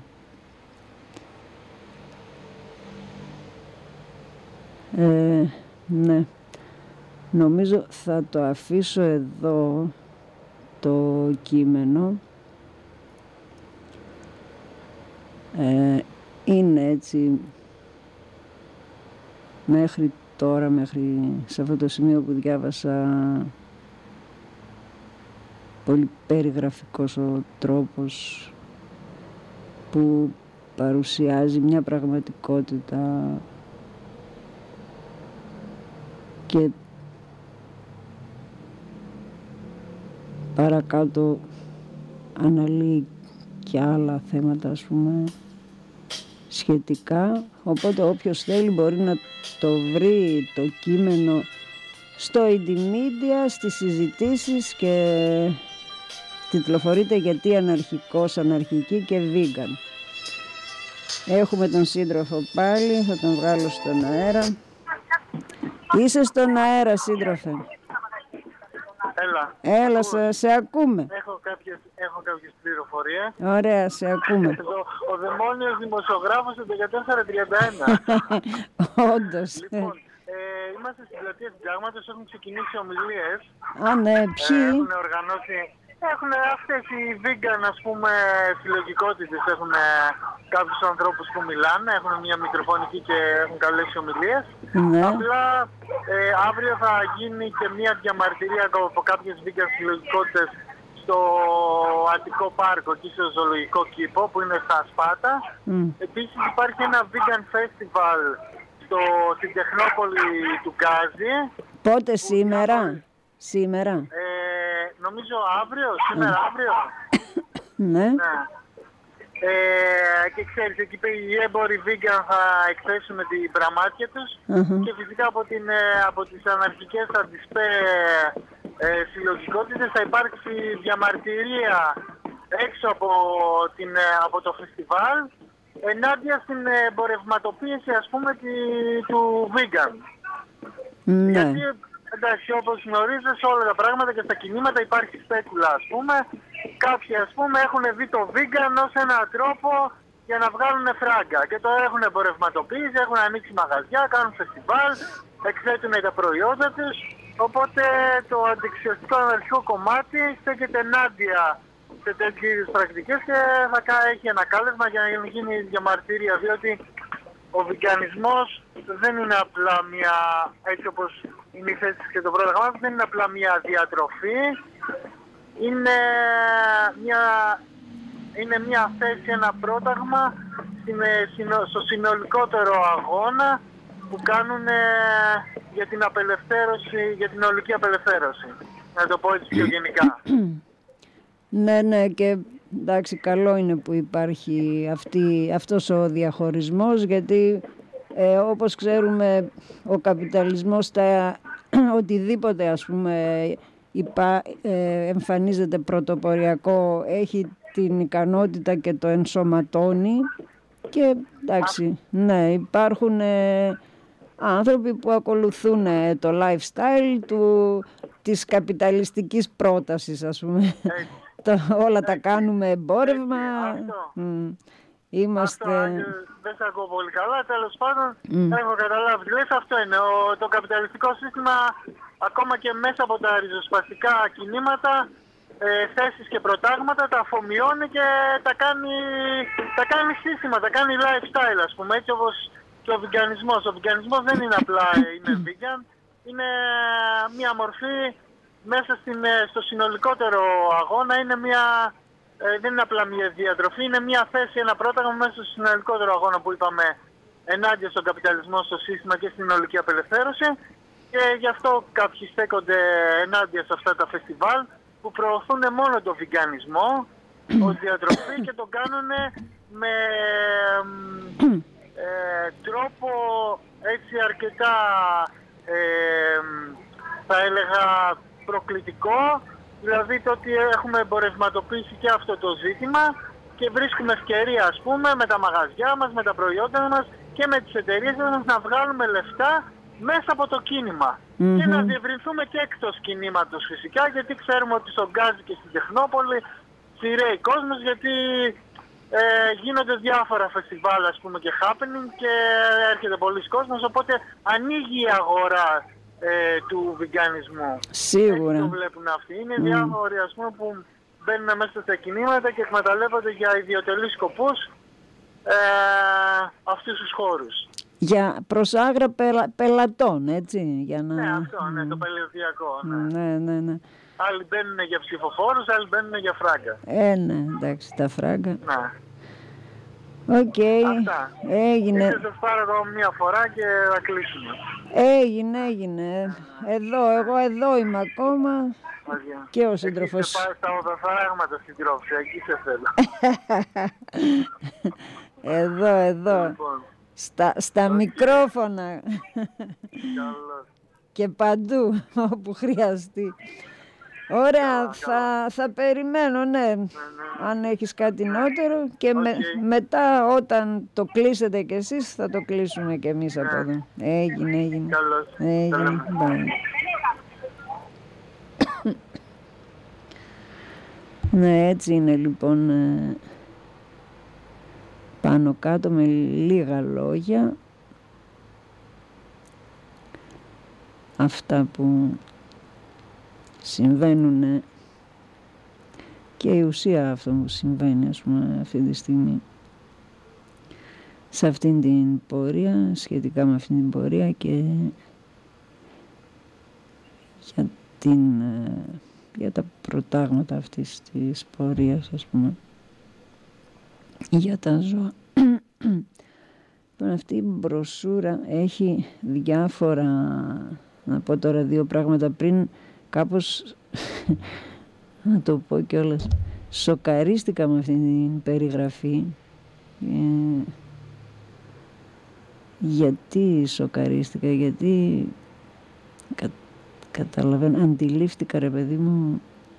Ναι, νομίζω θα το αφήσω εδώ το κείμενο. Είναι έτσι μέχρι τώρα, μέχρι σε αυτό το σημείο που διάβασα, πολύ περιγραφικός ο τρόπος που παρουσιάζει μια πραγματικότητα και παρακάτω αναλύει και άλλα θέματα, ας πούμε, σχετικά. Οπότε όποιος θέλει μπορεί να το βρει το κείμενο στο Indymedia, στις συζητήσεις, και τιτλοφορείται «Γιατί αναρχικός, αναρχική και vegan». Έχουμε τον σύντροφο πάλι, θα τον βγάλω στον αέρα. Είσαι στον αέρα, σύντροφε. Έλα, σε ακούμε. Έχω κάποιες πληροφορίες. Ωραία, σε ακούμε. Ο δαιμόνιος δημοσιογράφος του 1431. Όντως. Λοιπόν, είμαστε στην πλατεία Συντάγματος, έχουν ξεκινήσει ομιλίες. Ναι, ποιοι? Έχουν οργανώσει... Έχουν αυτές οι vegan, ας πούμε, συλλογικότητες, έχουν κάποιους ανθρώπους που μιλάνε, έχουν μια μικροφωνική και έχουν καλέσει ομιλίες. Ναι. Απλά αύριο θα γίνει και μια διαμαρτυρία από κάποιες vegan συλλογικότητες στο Αττικό Πάρκο και στο Ζωολογικό Κήπο που είναι στα Σπάτα. Επίσης υπάρχει ένα vegan festival στην Τεχνόπολη του Γκάζι. Πότε, σήμερα? Νομίζω αύριο, σήμερα αύριο. Ναι. Και ξέρεις, εκεί οι έμποροι vegan θα εκθέσουν την πραμάτια τους και φυσικά από τις αναρχικές αντισπέ συλλογικότητες θα υπάρξει διαμαρτυρία έξω από το φεστιβάλ ενάντια στην εμπορευματοποίηση, ας πούμε, του vegan. Γιατί, εντάξει, όπως γνωρίζεις, όλα τα πράγματα και στα κινήματα υπάρχει σπέκουλα, ας πούμε. Κάποιοι, ας πούμε, έχουν δει το vegan ως έναν τρόπο για να βγάλουν φράγκα και το έχουν εμπορευματοποιήσει, έχουν ανοίξει μαγαζιά, κάνουν φεστιβάλ, εκθέτουν τα προϊόντα τους. Οπότε το αντιξιαστικό αναρχικό κομμάτι στέκεται ενάντια σε τέτοιες πρακτικές και θα έχει ένα κάλεσμα για να γίνει διαμαρτυρία, διότι ο βιγκανισμός δεν είναι απλά μια, έτσι όπως είναι η θέση και το πρόταγμα, δεν είναι απλά μια διατροφή, είναι μια θέση, ένα πρόταγμα στο συνολικότερο αγώνα που κάνουν για την απελευθέρωση, για την ολική απελευθέρωση. Να το πω έτσι πιο γενικά. Ναι, και εντάξει, καλό είναι που υπάρχει αυτός ο διαχωρισμός, γιατί όπως ξέρουμε ο καπιταλισμός οτιδήποτε, ας πούμε, εμφανίζεται πρωτοποριακό, έχει την ικανότητα και το ενσωματώνει και εντάξει, ναι, υπάρχουν άνθρωποι που ακολουθούν το lifestyle της καπιταλιστικής πρότασης, ας πούμε. Όλα τα κάνουμε εμπόρευμα. Αυτό δεν θα ακούω πολύ καλά, τέλος πάντων έχω καταλάβει. Λες, αυτό είναι, το καπιταλιστικό σύστημα ακόμα και μέσα από τα ριζοσπαστικά κινήματα, θέσεις και προτάγματα τα αφομοιώνει και τα κάνει σύστημα, τα κάνει lifestyle, ας πούμε, έτσι όπως και ο βιγκανισμός. Ο βιγκανισμός δεν είναι απλά είναι vegan, είναι μια μορφή μέσα στο συνολικότερο αγώνα, δεν είναι απλά μια διατροφή, είναι μια θέση, ένα πρόταγμα μέσα στο συνολικότερο αγώνα που είπαμε ενάντια στον καπιταλισμό, στο σύστημα και στην ολική απελευθέρωση. Και γι' αυτό κάποιοι στέκονται ενάντια σε αυτά τα φεστιβάλ που προωθούν μόνο το βιγκανισμό ως διατροφή και το κάνουν με τρόπο έτσι αρκετά θα έλεγα προκλητικό, δηλαδή το ότι έχουμε εμπορευματοποιήσει και αυτό το ζήτημα και βρίσκουμε ευκαιρία, ας πούμε, με τα μαγαζιά μας, με τα προϊόντα μας και με τις εταιρείες μας να βγάλουμε λεφτά μέσα από το κίνημα και να διευρυνθούμε και εκτός κινήματος φυσικά, γιατί ξέρουμε ότι στον Γκάζι και στην Τεχνόπολη σειραίει κόσμος, γιατί γίνονται διάφορα φεστιβάλ, ας πούμε, και happening και έρχεται πολλής κόσμος, οπότε ανοίγει η αγορά του βιγκανισμού. Σίγουρα. Έτσι το βλέπουν αυτοί. Είναι διάφοροι, ας πούμε, που μπαίνουν μέσα στα κινήματα και εκμεταλλεύονται για ιδιωτελείς σκοπούς αυτούς τους χώρους. Για προσάγρα πελατών, έτσι. Ναι, αυτό, ναι, το πελατειακό. Ναι. Άλλοι μπαίνουν για ψηφοφόρους, άλλοι μπαίνουν για φράγκα. Ναι, εντάξει, τα φράγκα. Ναι. Οκ, έγινε. Θα σας πάρω εδώ μια φορά και θα κλείσουμε. Έγινε. Εγώ εδώ είμαι ακόμα. Μάλιστα. Και ο σύντροφος. Εκεί σε πάει στα οδοφράγματα στην τρόφια, εκεί σε θέλω. Εδώ. Λοιπόν. Στα μικρόφωνα. Καλώς. Και παντού όπου χρειαστεί. Ωραία, θα περιμένω, ναι. Αν έχεις κάτι νεότερο και μετά όταν το κλείσετε κι εσείς θα το κλείσουμε κι εμείς από εδώ. Έγινε. Καλώς. Έγινε. Ναι, έτσι είναι λοιπόν, πάνω κάτω με λίγα λόγια αυτά που συμβαίνουν και η ουσία αυτό που συμβαίνει, ας πούμε, αυτή τη στιγμή σε αυτήν την πορεία, σχετικά με αυτήν την πορεία και για τα προτάγματα αυτής της πορείας, ας πούμε, για τα ζώα. Αυτή η μπροσούρα έχει διάφορα, να πω τώρα δύο πράγματα πριν, κάπως να το πω κιόλας, σοκαρίστηκα με αυτή την περιγραφή. Γιατί σοκαρίστηκα? Γιατί καταλαβαίνω, αντιλήφθηκα, ρε παιδί μου,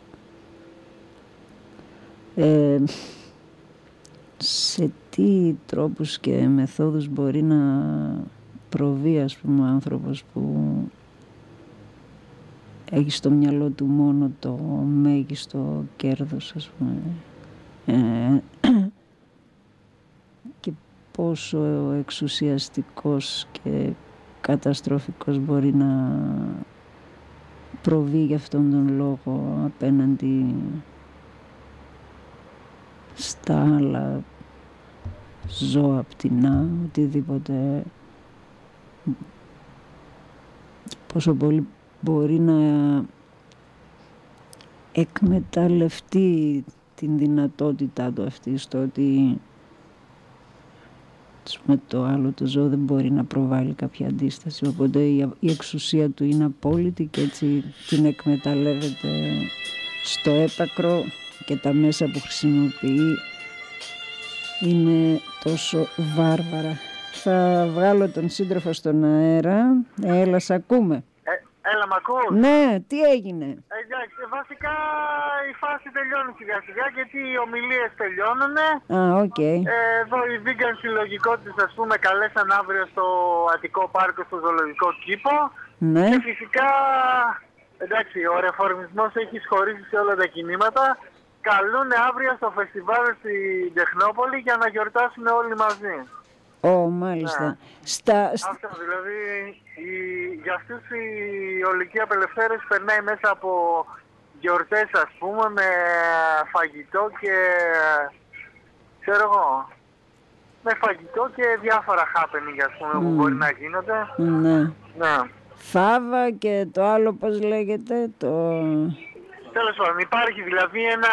σε τι τρόπους και μεθόδους μπορεί να προβεί, ας πούμε, ο άνθρωπος που έχει στο μυαλό του μόνο το μέγιστο κέρδος, ας πούμε, και πόσο εξουσιαστικός και καταστροφικός μπορεί να προβεί για αυτόν τον λόγο απέναντι στα άλλα ζώα, πτηνά, οτιδήποτε, πόσο πολύ μπορεί να εκμεταλλευτεί την δυνατότητά του αυτή στο ότι, ας πούμε, το άλλο το ζώο δεν μπορεί να προβάλλει κάποια αντίσταση, οπότε η εξουσία του είναι απόλυτη και έτσι την εκμεταλλεύεται στο έπακρο και τα μέσα που χρησιμοποιεί είναι τόσο βάρβαρα. Θα βγάλω τον σύντροφο στον αέρα. Έλα, σ' ακούμε. Έλα, μ' ακούς? Ναι, τι έγινε? Εντάξει, βασικά η φάση τελειώνει σιγά σιγά γιατί οι ομιλίες τελειώνουνε. Οκ. Εδώ οι vegan συλλογικότητες, ας πούμε, καλέσαν αύριο στο Αττικό Πάρκο, στο Ζωολογικό Κήπο. Ναι. Και φυσικά, εντάξει, ο ρεφορμισμός έχει σχωρίσει σε όλα τα κινήματα. Καλούν αύριο στο φεστιβάλ στην Τεχνόπολη για να γιορτάσουν όλοι μαζί. Μάλιστα. Ναι. Αυτό δηλαδή, για αυτούς η ολική απελευθέρωση περνάει μέσα από γιορτές, ας πούμε, με φαγητό και, ξέρω εγώ, με φαγητό και διάφορα happening, ας πούμε, που μπορεί να γίνονται. Ναι. Ναι. Φάβα και το άλλο, πώς λέγεται, το... Τέλος πάντων, υπάρχει δηλαδή ένα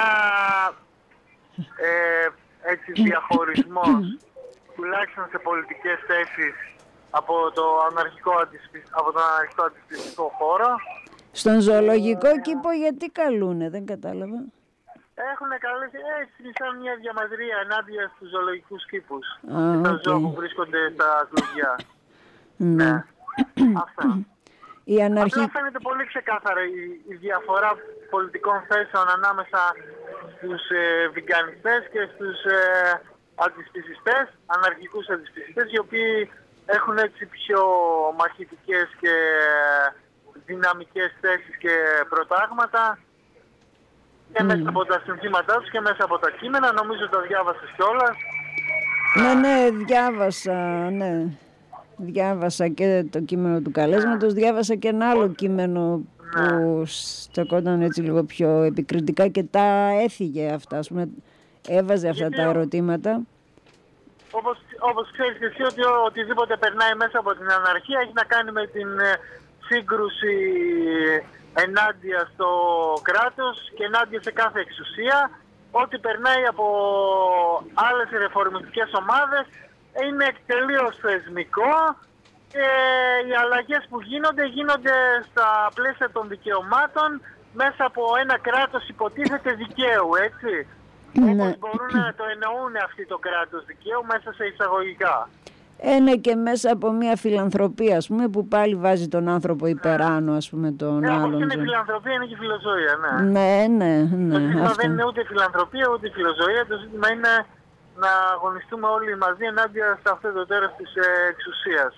έτσι διαχωρισμός, τουλάχιστον σε πολιτικές θέσεις, από τον αναρχικό αντισπιστικό χώρο. Στον ζωολογικό κήπο γιατί καλούνε, δεν κατάλαβα. Έχουν καλέσει σαν μια διαμαντρία ενάντια στους ζωολογικούς κήπους και τα ζώα που βρίσκονται στα κλουβιά. Ναι. Αυτά. Απλά φαίνεται πολύ ξεκάθαρα η διαφορά πολιτικών θέσεων ανάμεσα στους βιγκανιστές και στους αντισπισιστές, αναρχικούς αντισπισιστές, οι οποίοι έχουν έτσι πιο μαχητικές και δυναμικές θέσεις και προτάγματα και μέσα από τα συνθήματά τους και μέσα από τα κείμενα. Νομίζω τα διάβασες κιόλας. Ναι, διάβασα, ναι. Διάβασα και το κείμενο του καλέσματος, διάβασα και ένα άλλο κείμενο που στεκόταν έτσι λίγο πιο επικριτικά και τα έφυγε αυτά, ας πούμε, έβαζε αυτά τα ερωτήματα. Όπως ξέρεις και εσύ, ότι οτιδήποτε περνάει μέσα από την αναρχία έχει να κάνει με την σύγκρουση ενάντια στο κράτος και ενάντια σε κάθε εξουσία. Ό,τι περνάει από άλλες ρεφορμιστικές ομάδες είναι τελείως θεσμικό και οι αλλαγές που γίνονται στα πλαίσια των δικαιωμάτων μέσα από ένα κράτος υποτίθεται δικαίου, έτσι. Όπως μπορούν να το εννοούν αυτοί το κράτος δικαίου μέσα σε εισαγωγικά. Ναι, και μέσα από μια φιλανθρωπία, ας πούμε, που πάλι βάζει τον άνθρωπο υπεράνω, ας πούμε, τον άλλον. Όπως είναι η φιλανθρωπία, είναι και η φιλοζωία, ναι. Το ζήτημα δεν είναι ούτε φιλανθρωπία, ούτε φιλοζωία. Το ζήτημα είναι να αγωνιστούμε όλοι μαζί ενάντια σε αυτό το τέρας της εξουσίας.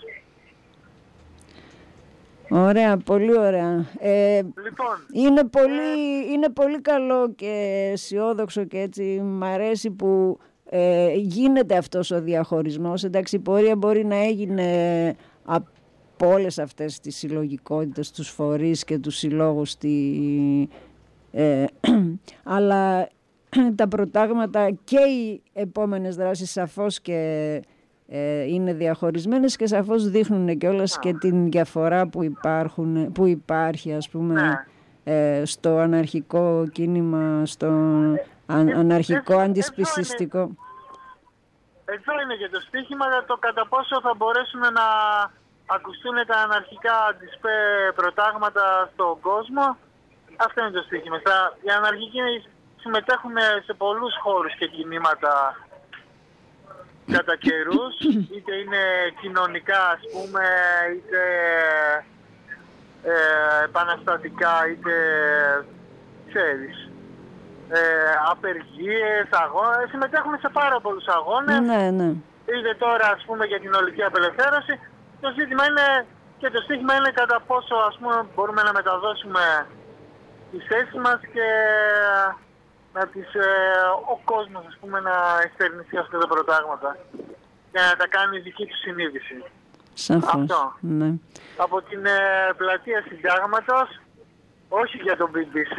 Ωραία, πολύ ωραία. Λοιπόν, είναι πολύ καλό και αισιόδοξο και έτσι μ' αρέσει που γίνεται αυτός ο διαχωρισμός. Εντάξει, η πορεία μπορεί να έγινε από όλες αυτές τις συλλογικότητες, τους φορείς και τους συλλόγους, αλλά τα προτάγματα και οι επόμενες δράσεις σαφώς και είναι διαχωρισμένες και σαφώς δείχνουν κιόλας και την διαφορά που υπάρχει, ας πούμε, στο αναρχικό κίνημα, στο αναρχικό αντισπισιστικό. Εδώ είναι και το στοίχημα για το κατά πόσο θα μπορέσουν να ακουστούν τα αναρχικά προτάγματα στον κόσμο. Αυτό είναι το στοίχημα. Η αναρχική συμμετέχουν σε πολλούς χώρους και κινήματα κατά καιρούς, είτε είναι κοινωνικά ας πούμε, είτε επαναστατικά, είτε ξέρεις, απεργίες, αγώνες, συμμετέχουν σε πάρα πολλούς αγώνες. Ναι, ναι. Είτε τώρα ας πούμε για την ολική απελευθέρωση, το ζήτημα είναι και το στίχημα είναι κατά πόσο ας πούμε μπορούμε να μεταδώσουμε τις θέσεις μας και να ο κόσμος ας πούμε να εστερνιστεί αυτά τα προτάγματα και να τα κάνει δική του συνείδηση. Σαφώς. Αυτό. Ναι. Από την πλατεία Συντάγματος, όχι για το BBC,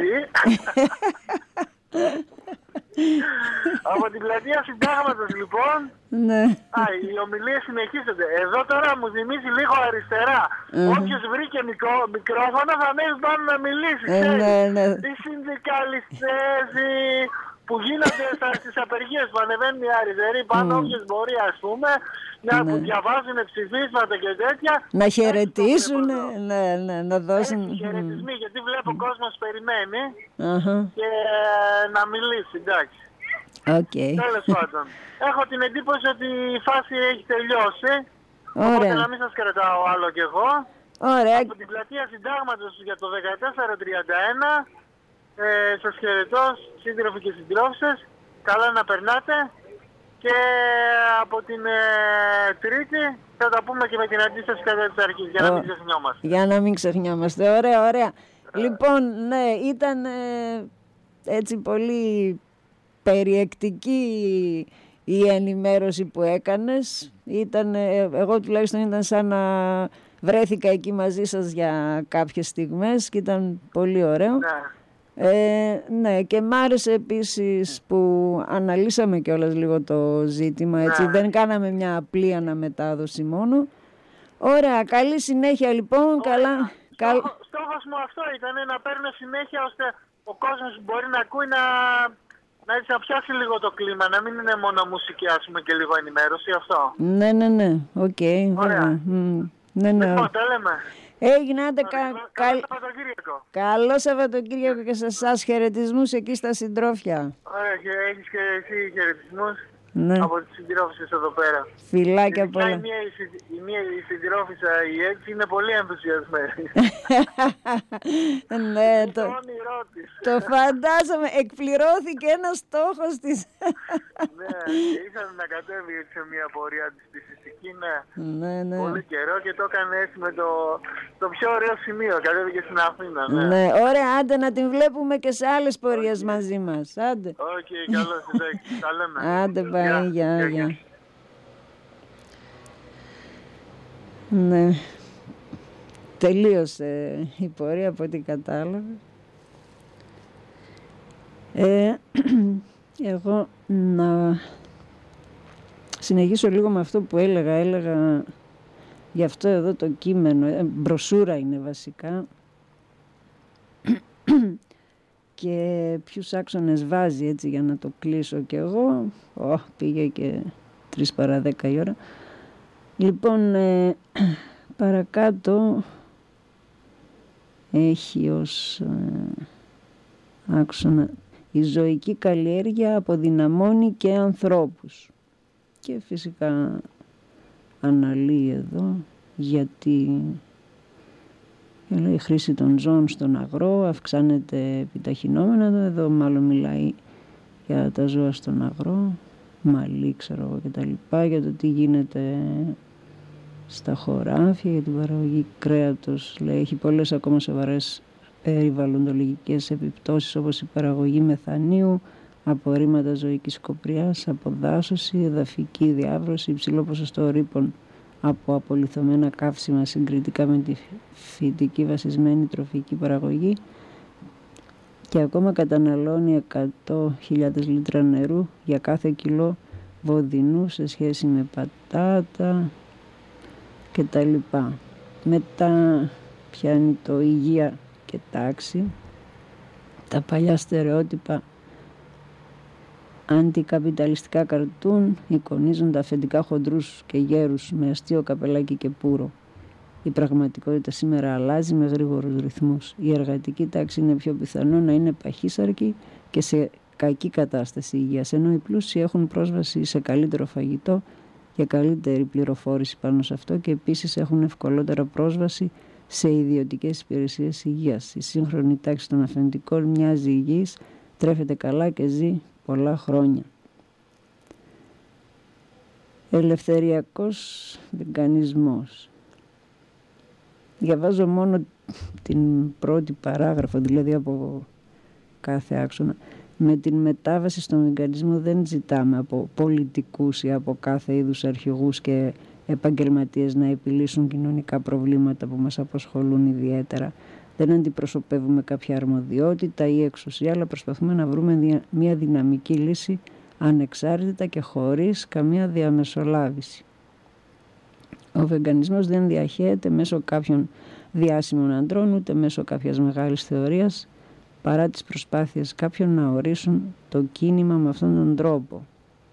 από την πλατεία Συντάγματος λοιπόν, Ναι. οι ομιλίες συνεχίζονται. Εδώ τώρα μου θυμίζει λίγο αριστερά. Όποιος βρήκε μικρόφωνο θα ανέβει πάνω να μιλήσει. Ναι, ναι. Οι συνδικαλιστές που γίνονται στις απεργίες που ανεβαίνουν οι αριστεροί πάνω, όποιος μπορεί ας πούμε, που διαβάζουν ψηφίσματα και τέτοια. Να χαιρετήσουν, να δώσουν. Χαιρετισμοί, γιατί βλέπω ο κόσμος περιμένει και να μιλήσει, εντάξει. Okay. Τέλος πάντων. Έχω την εντύπωση ότι η φάση έχει τελειώσει. Ωραία. Οπότε να μην σας κρατάω άλλο κι εγώ. Ωραία. Από την πλατεία Συντάγματος για το 1431 σας χαιρετώ, σύντροφοι και συντρόφισσες. Καλά να περνάτε. Και από την Τρίτη θα τα πούμε και με την αντίσταση κατά της αρχής, για να μην ξεχνιόμαστε. Για να μην ξεχνιόμαστε. Ωραία, ωραία. Λοιπόν, ναι, ήταν έτσι πολύ περιεκτική η ενημέρωση που έκανες. Εγώ τουλάχιστον ήταν σαν να βρέθηκα εκεί μαζί σας για κάποιες στιγμές και ήταν πολύ ωραίο. Ναι, και μ' άρεσε επίσης που αναλύσαμε κιόλας λίγο το ζήτημα, έτσι, δεν κάναμε μια απλή αναμετάδοση μόνο. Ωραία, καλή συνέχεια λοιπόν. Καλά. Στόχος μου αυτό ήταν, να παίρνω συνέχεια ώστε ο κόσμος που μπορεί να ακούει να πιάσει λίγο το κλίμα, να μην είναι μόνο μουσική ας πούμε και λίγο ενημέρωση, αυτό. Ναι, οκ. Ωραία. Ναι. Λοιπόν, τα λέμε. Έγινε, Καλό Σαββατοκύριακο. Καλό Σαββατοκύριακο και σε εσάς, χαιρετισμούς εκεί στα συντρόφια. Ωραία, και έχεις και εσύ χαιρετισμούς από τις συντρόφισσες εδώ πέρα. Φιλάκια πολλά. Η μία η συντρόφισσα η έτσι είναι πολύ ενθουσιασμένη. Ναι, το όνειρό της. Το φαντάζομαι, εκπληρώθηκε ένας στόχος της. Ναι, ήθελε να κατέβει σε μια πορεία της στη φυσική, ναι. Πολύ καιρό και το έκανε έτσι με το πιο ωραίο σημείο, κατέβηκε στην Αθήνα. Ναι, ωραία, άντε να την βλέπουμε και σε άλλες πορείες μαζί μας. Άντε. Οκ, καλώς, εντάξει, τα λέμε. Άντε, πάει, γεια. Ναι, τελείωσε η πορεία από ό,τι κατάλαβα. Εγώ να συνεχίσω λίγο με αυτό που έλεγα γι' αυτό εδώ το κείμενο, μπροσούρα είναι βασικά και ποιους άξονες βάζει, έτσι, για να το κλείσω κι εγώ. Πήγε και 3 παρά 10 η ώρα. Λοιπόν, παρακάτω έχει ως άξονα η ζωική καλλιέργεια αποδυναμώνει και ανθρώπους. Και φυσικά αναλύει εδώ γιατί η χρήση των ζώων στον αγρό αυξάνεται επιταχυνόμενα. Εδώ μάλλον μιλάει για τα ζώα στον αγρό, μαλλί ξέρω εγώ και τα λοιπά, για το τι γίνεται στα χωράφια, για την παραγωγή κρέατος. Λέει, έχει πολλές ακόμα σοβαρές περιβαλλοντολογικές επιπτώσεις, όπως η παραγωγή μεθανίου, απορρίμματα ζωικής κοπριάς, αποδάσωση, εδαφική διάβρωση, υψηλό ποσοστό ρήπων από απολιθωμένα καύσιμα συγκριτικά με τη φυτική βασισμένη τροφική παραγωγή, και ακόμα καταναλώνει 100.000 λίτρα νερού για κάθε κιλό βοδινού σε σχέση με πατάτα και τα λοιπά. Μετά πιάνει το υγεία και τάξη, τα παλιά στερεότυπα αντικαπιταλιστικά καρτούν εικονίζουν τα αφεντικά χοντρούς και γέρους με αστείο καπελάκι και πουρο. Η πραγματικότητα σήμερα αλλάζει με γρήγορους ρυθμούς. Η εργατική τάξη είναι πιο πιθανό να είναι παχύσαρκη και σε κακή κατάσταση υγείας, ενώ οι πλούσιοι έχουν πρόσβαση σε καλύτερο φαγητό και καλύτερη πληροφόρηση πάνω σε αυτό και επίσης έχουν ευκολότερα πρόσβαση σε ιδιωτικές υπηρεσίες υγείας. Η σύγχρονη τάξη των αφεντικών μοιάζει υγιής, τρέφεται καλά και ζει πολλά χρόνια. Ελευθεριακός βιγκανισμός. Διαβάζω μόνο την πρώτη παράγραφο, δηλαδή από κάθε άξονα. Με την μετάβαση στον βιγκανισμό δεν ζητάμε από πολιτικούς ή από κάθε είδους αρχηγούς και επαγγελματίες να επιλύσουν κοινωνικά προβλήματα που μας απασχολούν ιδιαίτερα. Δεν αντιπροσωπεύουμε κάποια αρμοδιότητα ή εξουσία, αλλά προσπαθούμε να βρούμε μια δυναμική λύση ανεξάρτητα και χωρίς καμία διαμεσολάβηση. Ο βεγκανισμός δεν διαχέεται μέσω κάποιων διάσημων αντρών, ούτε μέσω κάποιας μεγάλης θεωρίας, παρά τις προσπάθειες κάποιων να ορίσουν το κίνημα με αυτόν τον τρόπο.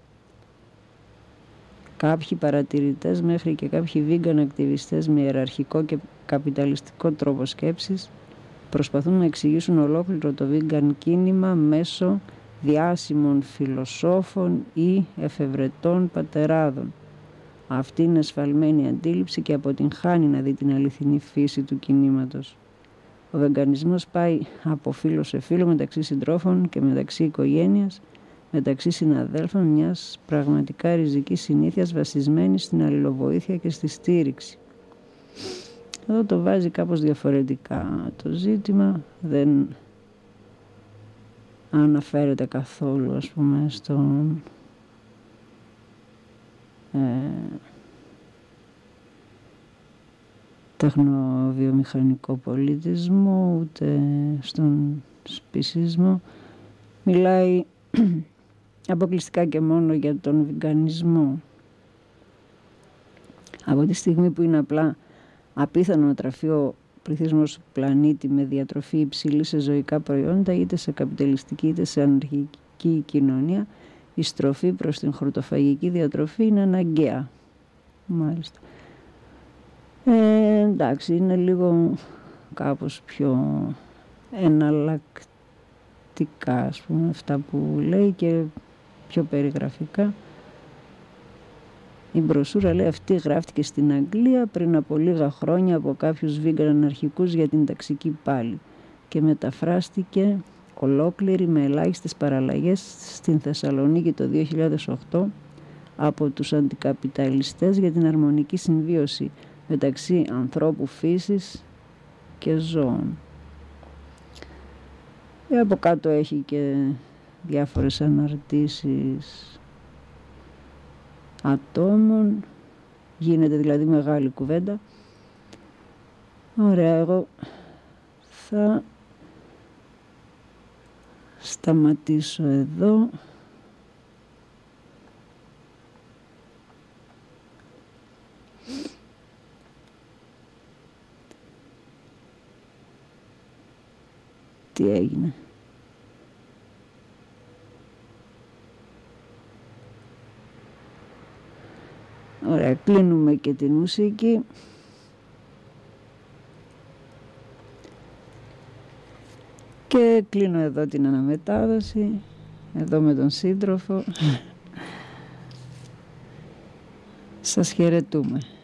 Κάποιοι παρατηρητές μέχρι και κάποιοι vegan ακτιβιστές με ιεραρχικό και καπιταλιστικό τρόπο σκέψης προσπαθούν να εξηγήσουν ολόκληρο το vegan κίνημα μέσω διάσημων φιλοσόφων ή εφευρετών πατεράδων. Αυτή είναι εσφαλμένη αντίληψη και αποτυγχάνει να δει την αληθινή φύση του κινήματος. Ο βεγκανισμός πάει από φίλο σε φίλο, μεταξύ συντρόφων και μεταξύ οικογένειας, μεταξύ συναδέλφων μιας πραγματικά ριζικής συνήθειας βασισμένης στην αλληλοβοήθεια και στη στήριξη. Εδώ το βάζει κάπως διαφορετικά το ζήτημα, δεν αναφέρεται καθόλου, ας πούμε, στον τεχνοβιομηχανικό πολιτισμό, ούτε στον σπισισμό. Μιλάει αποκλειστικά και μόνο για τον βιγκανισμό. Από τη στιγμή που είναι απλά απίθανο να τραφεί ο πληθυσμός του πλανήτη με διατροφή υψηλή σε ζωικά προϊόντα, είτε σε καπιταλιστική είτε σε αναρχική κοινωνία, η στροφή προς την χορτοφαγική διατροφή είναι αναγκαία. Μάλιστα. Εντάξει, είναι λίγο κάπως πιο εναλλακτικά, ας πούμε, αυτά που λέει και πιο περιγραφικά. Η μπροσούρα, λέει, αυτή γράφτηκε στην Αγγλία πριν από λίγα χρόνια από κάποιους vegan αναρχικούς για την ταξική πάλη και μεταφράστηκε ολόκληρη με ελάχιστες παραλλαγές στην Θεσσαλονίκη το 2008 από τους αντικαπιταλιστές για την αρμονική συμβίωση μεταξύ ανθρώπου, φύσης και ζώων. Από κάτω έχει και διάφορες αναρτήσεις ατόμων, γίνεται δηλαδή μεγάλη κουβέντα. Ωραία, εγώ θα σταματήσω εδώ. Τι έγινε? Ωραία, κλείνουμε και την μουσική. Και κλείνω εδώ την αναμετάδοση, εδώ με τον σύντροφο. Σας χαιρετούμε.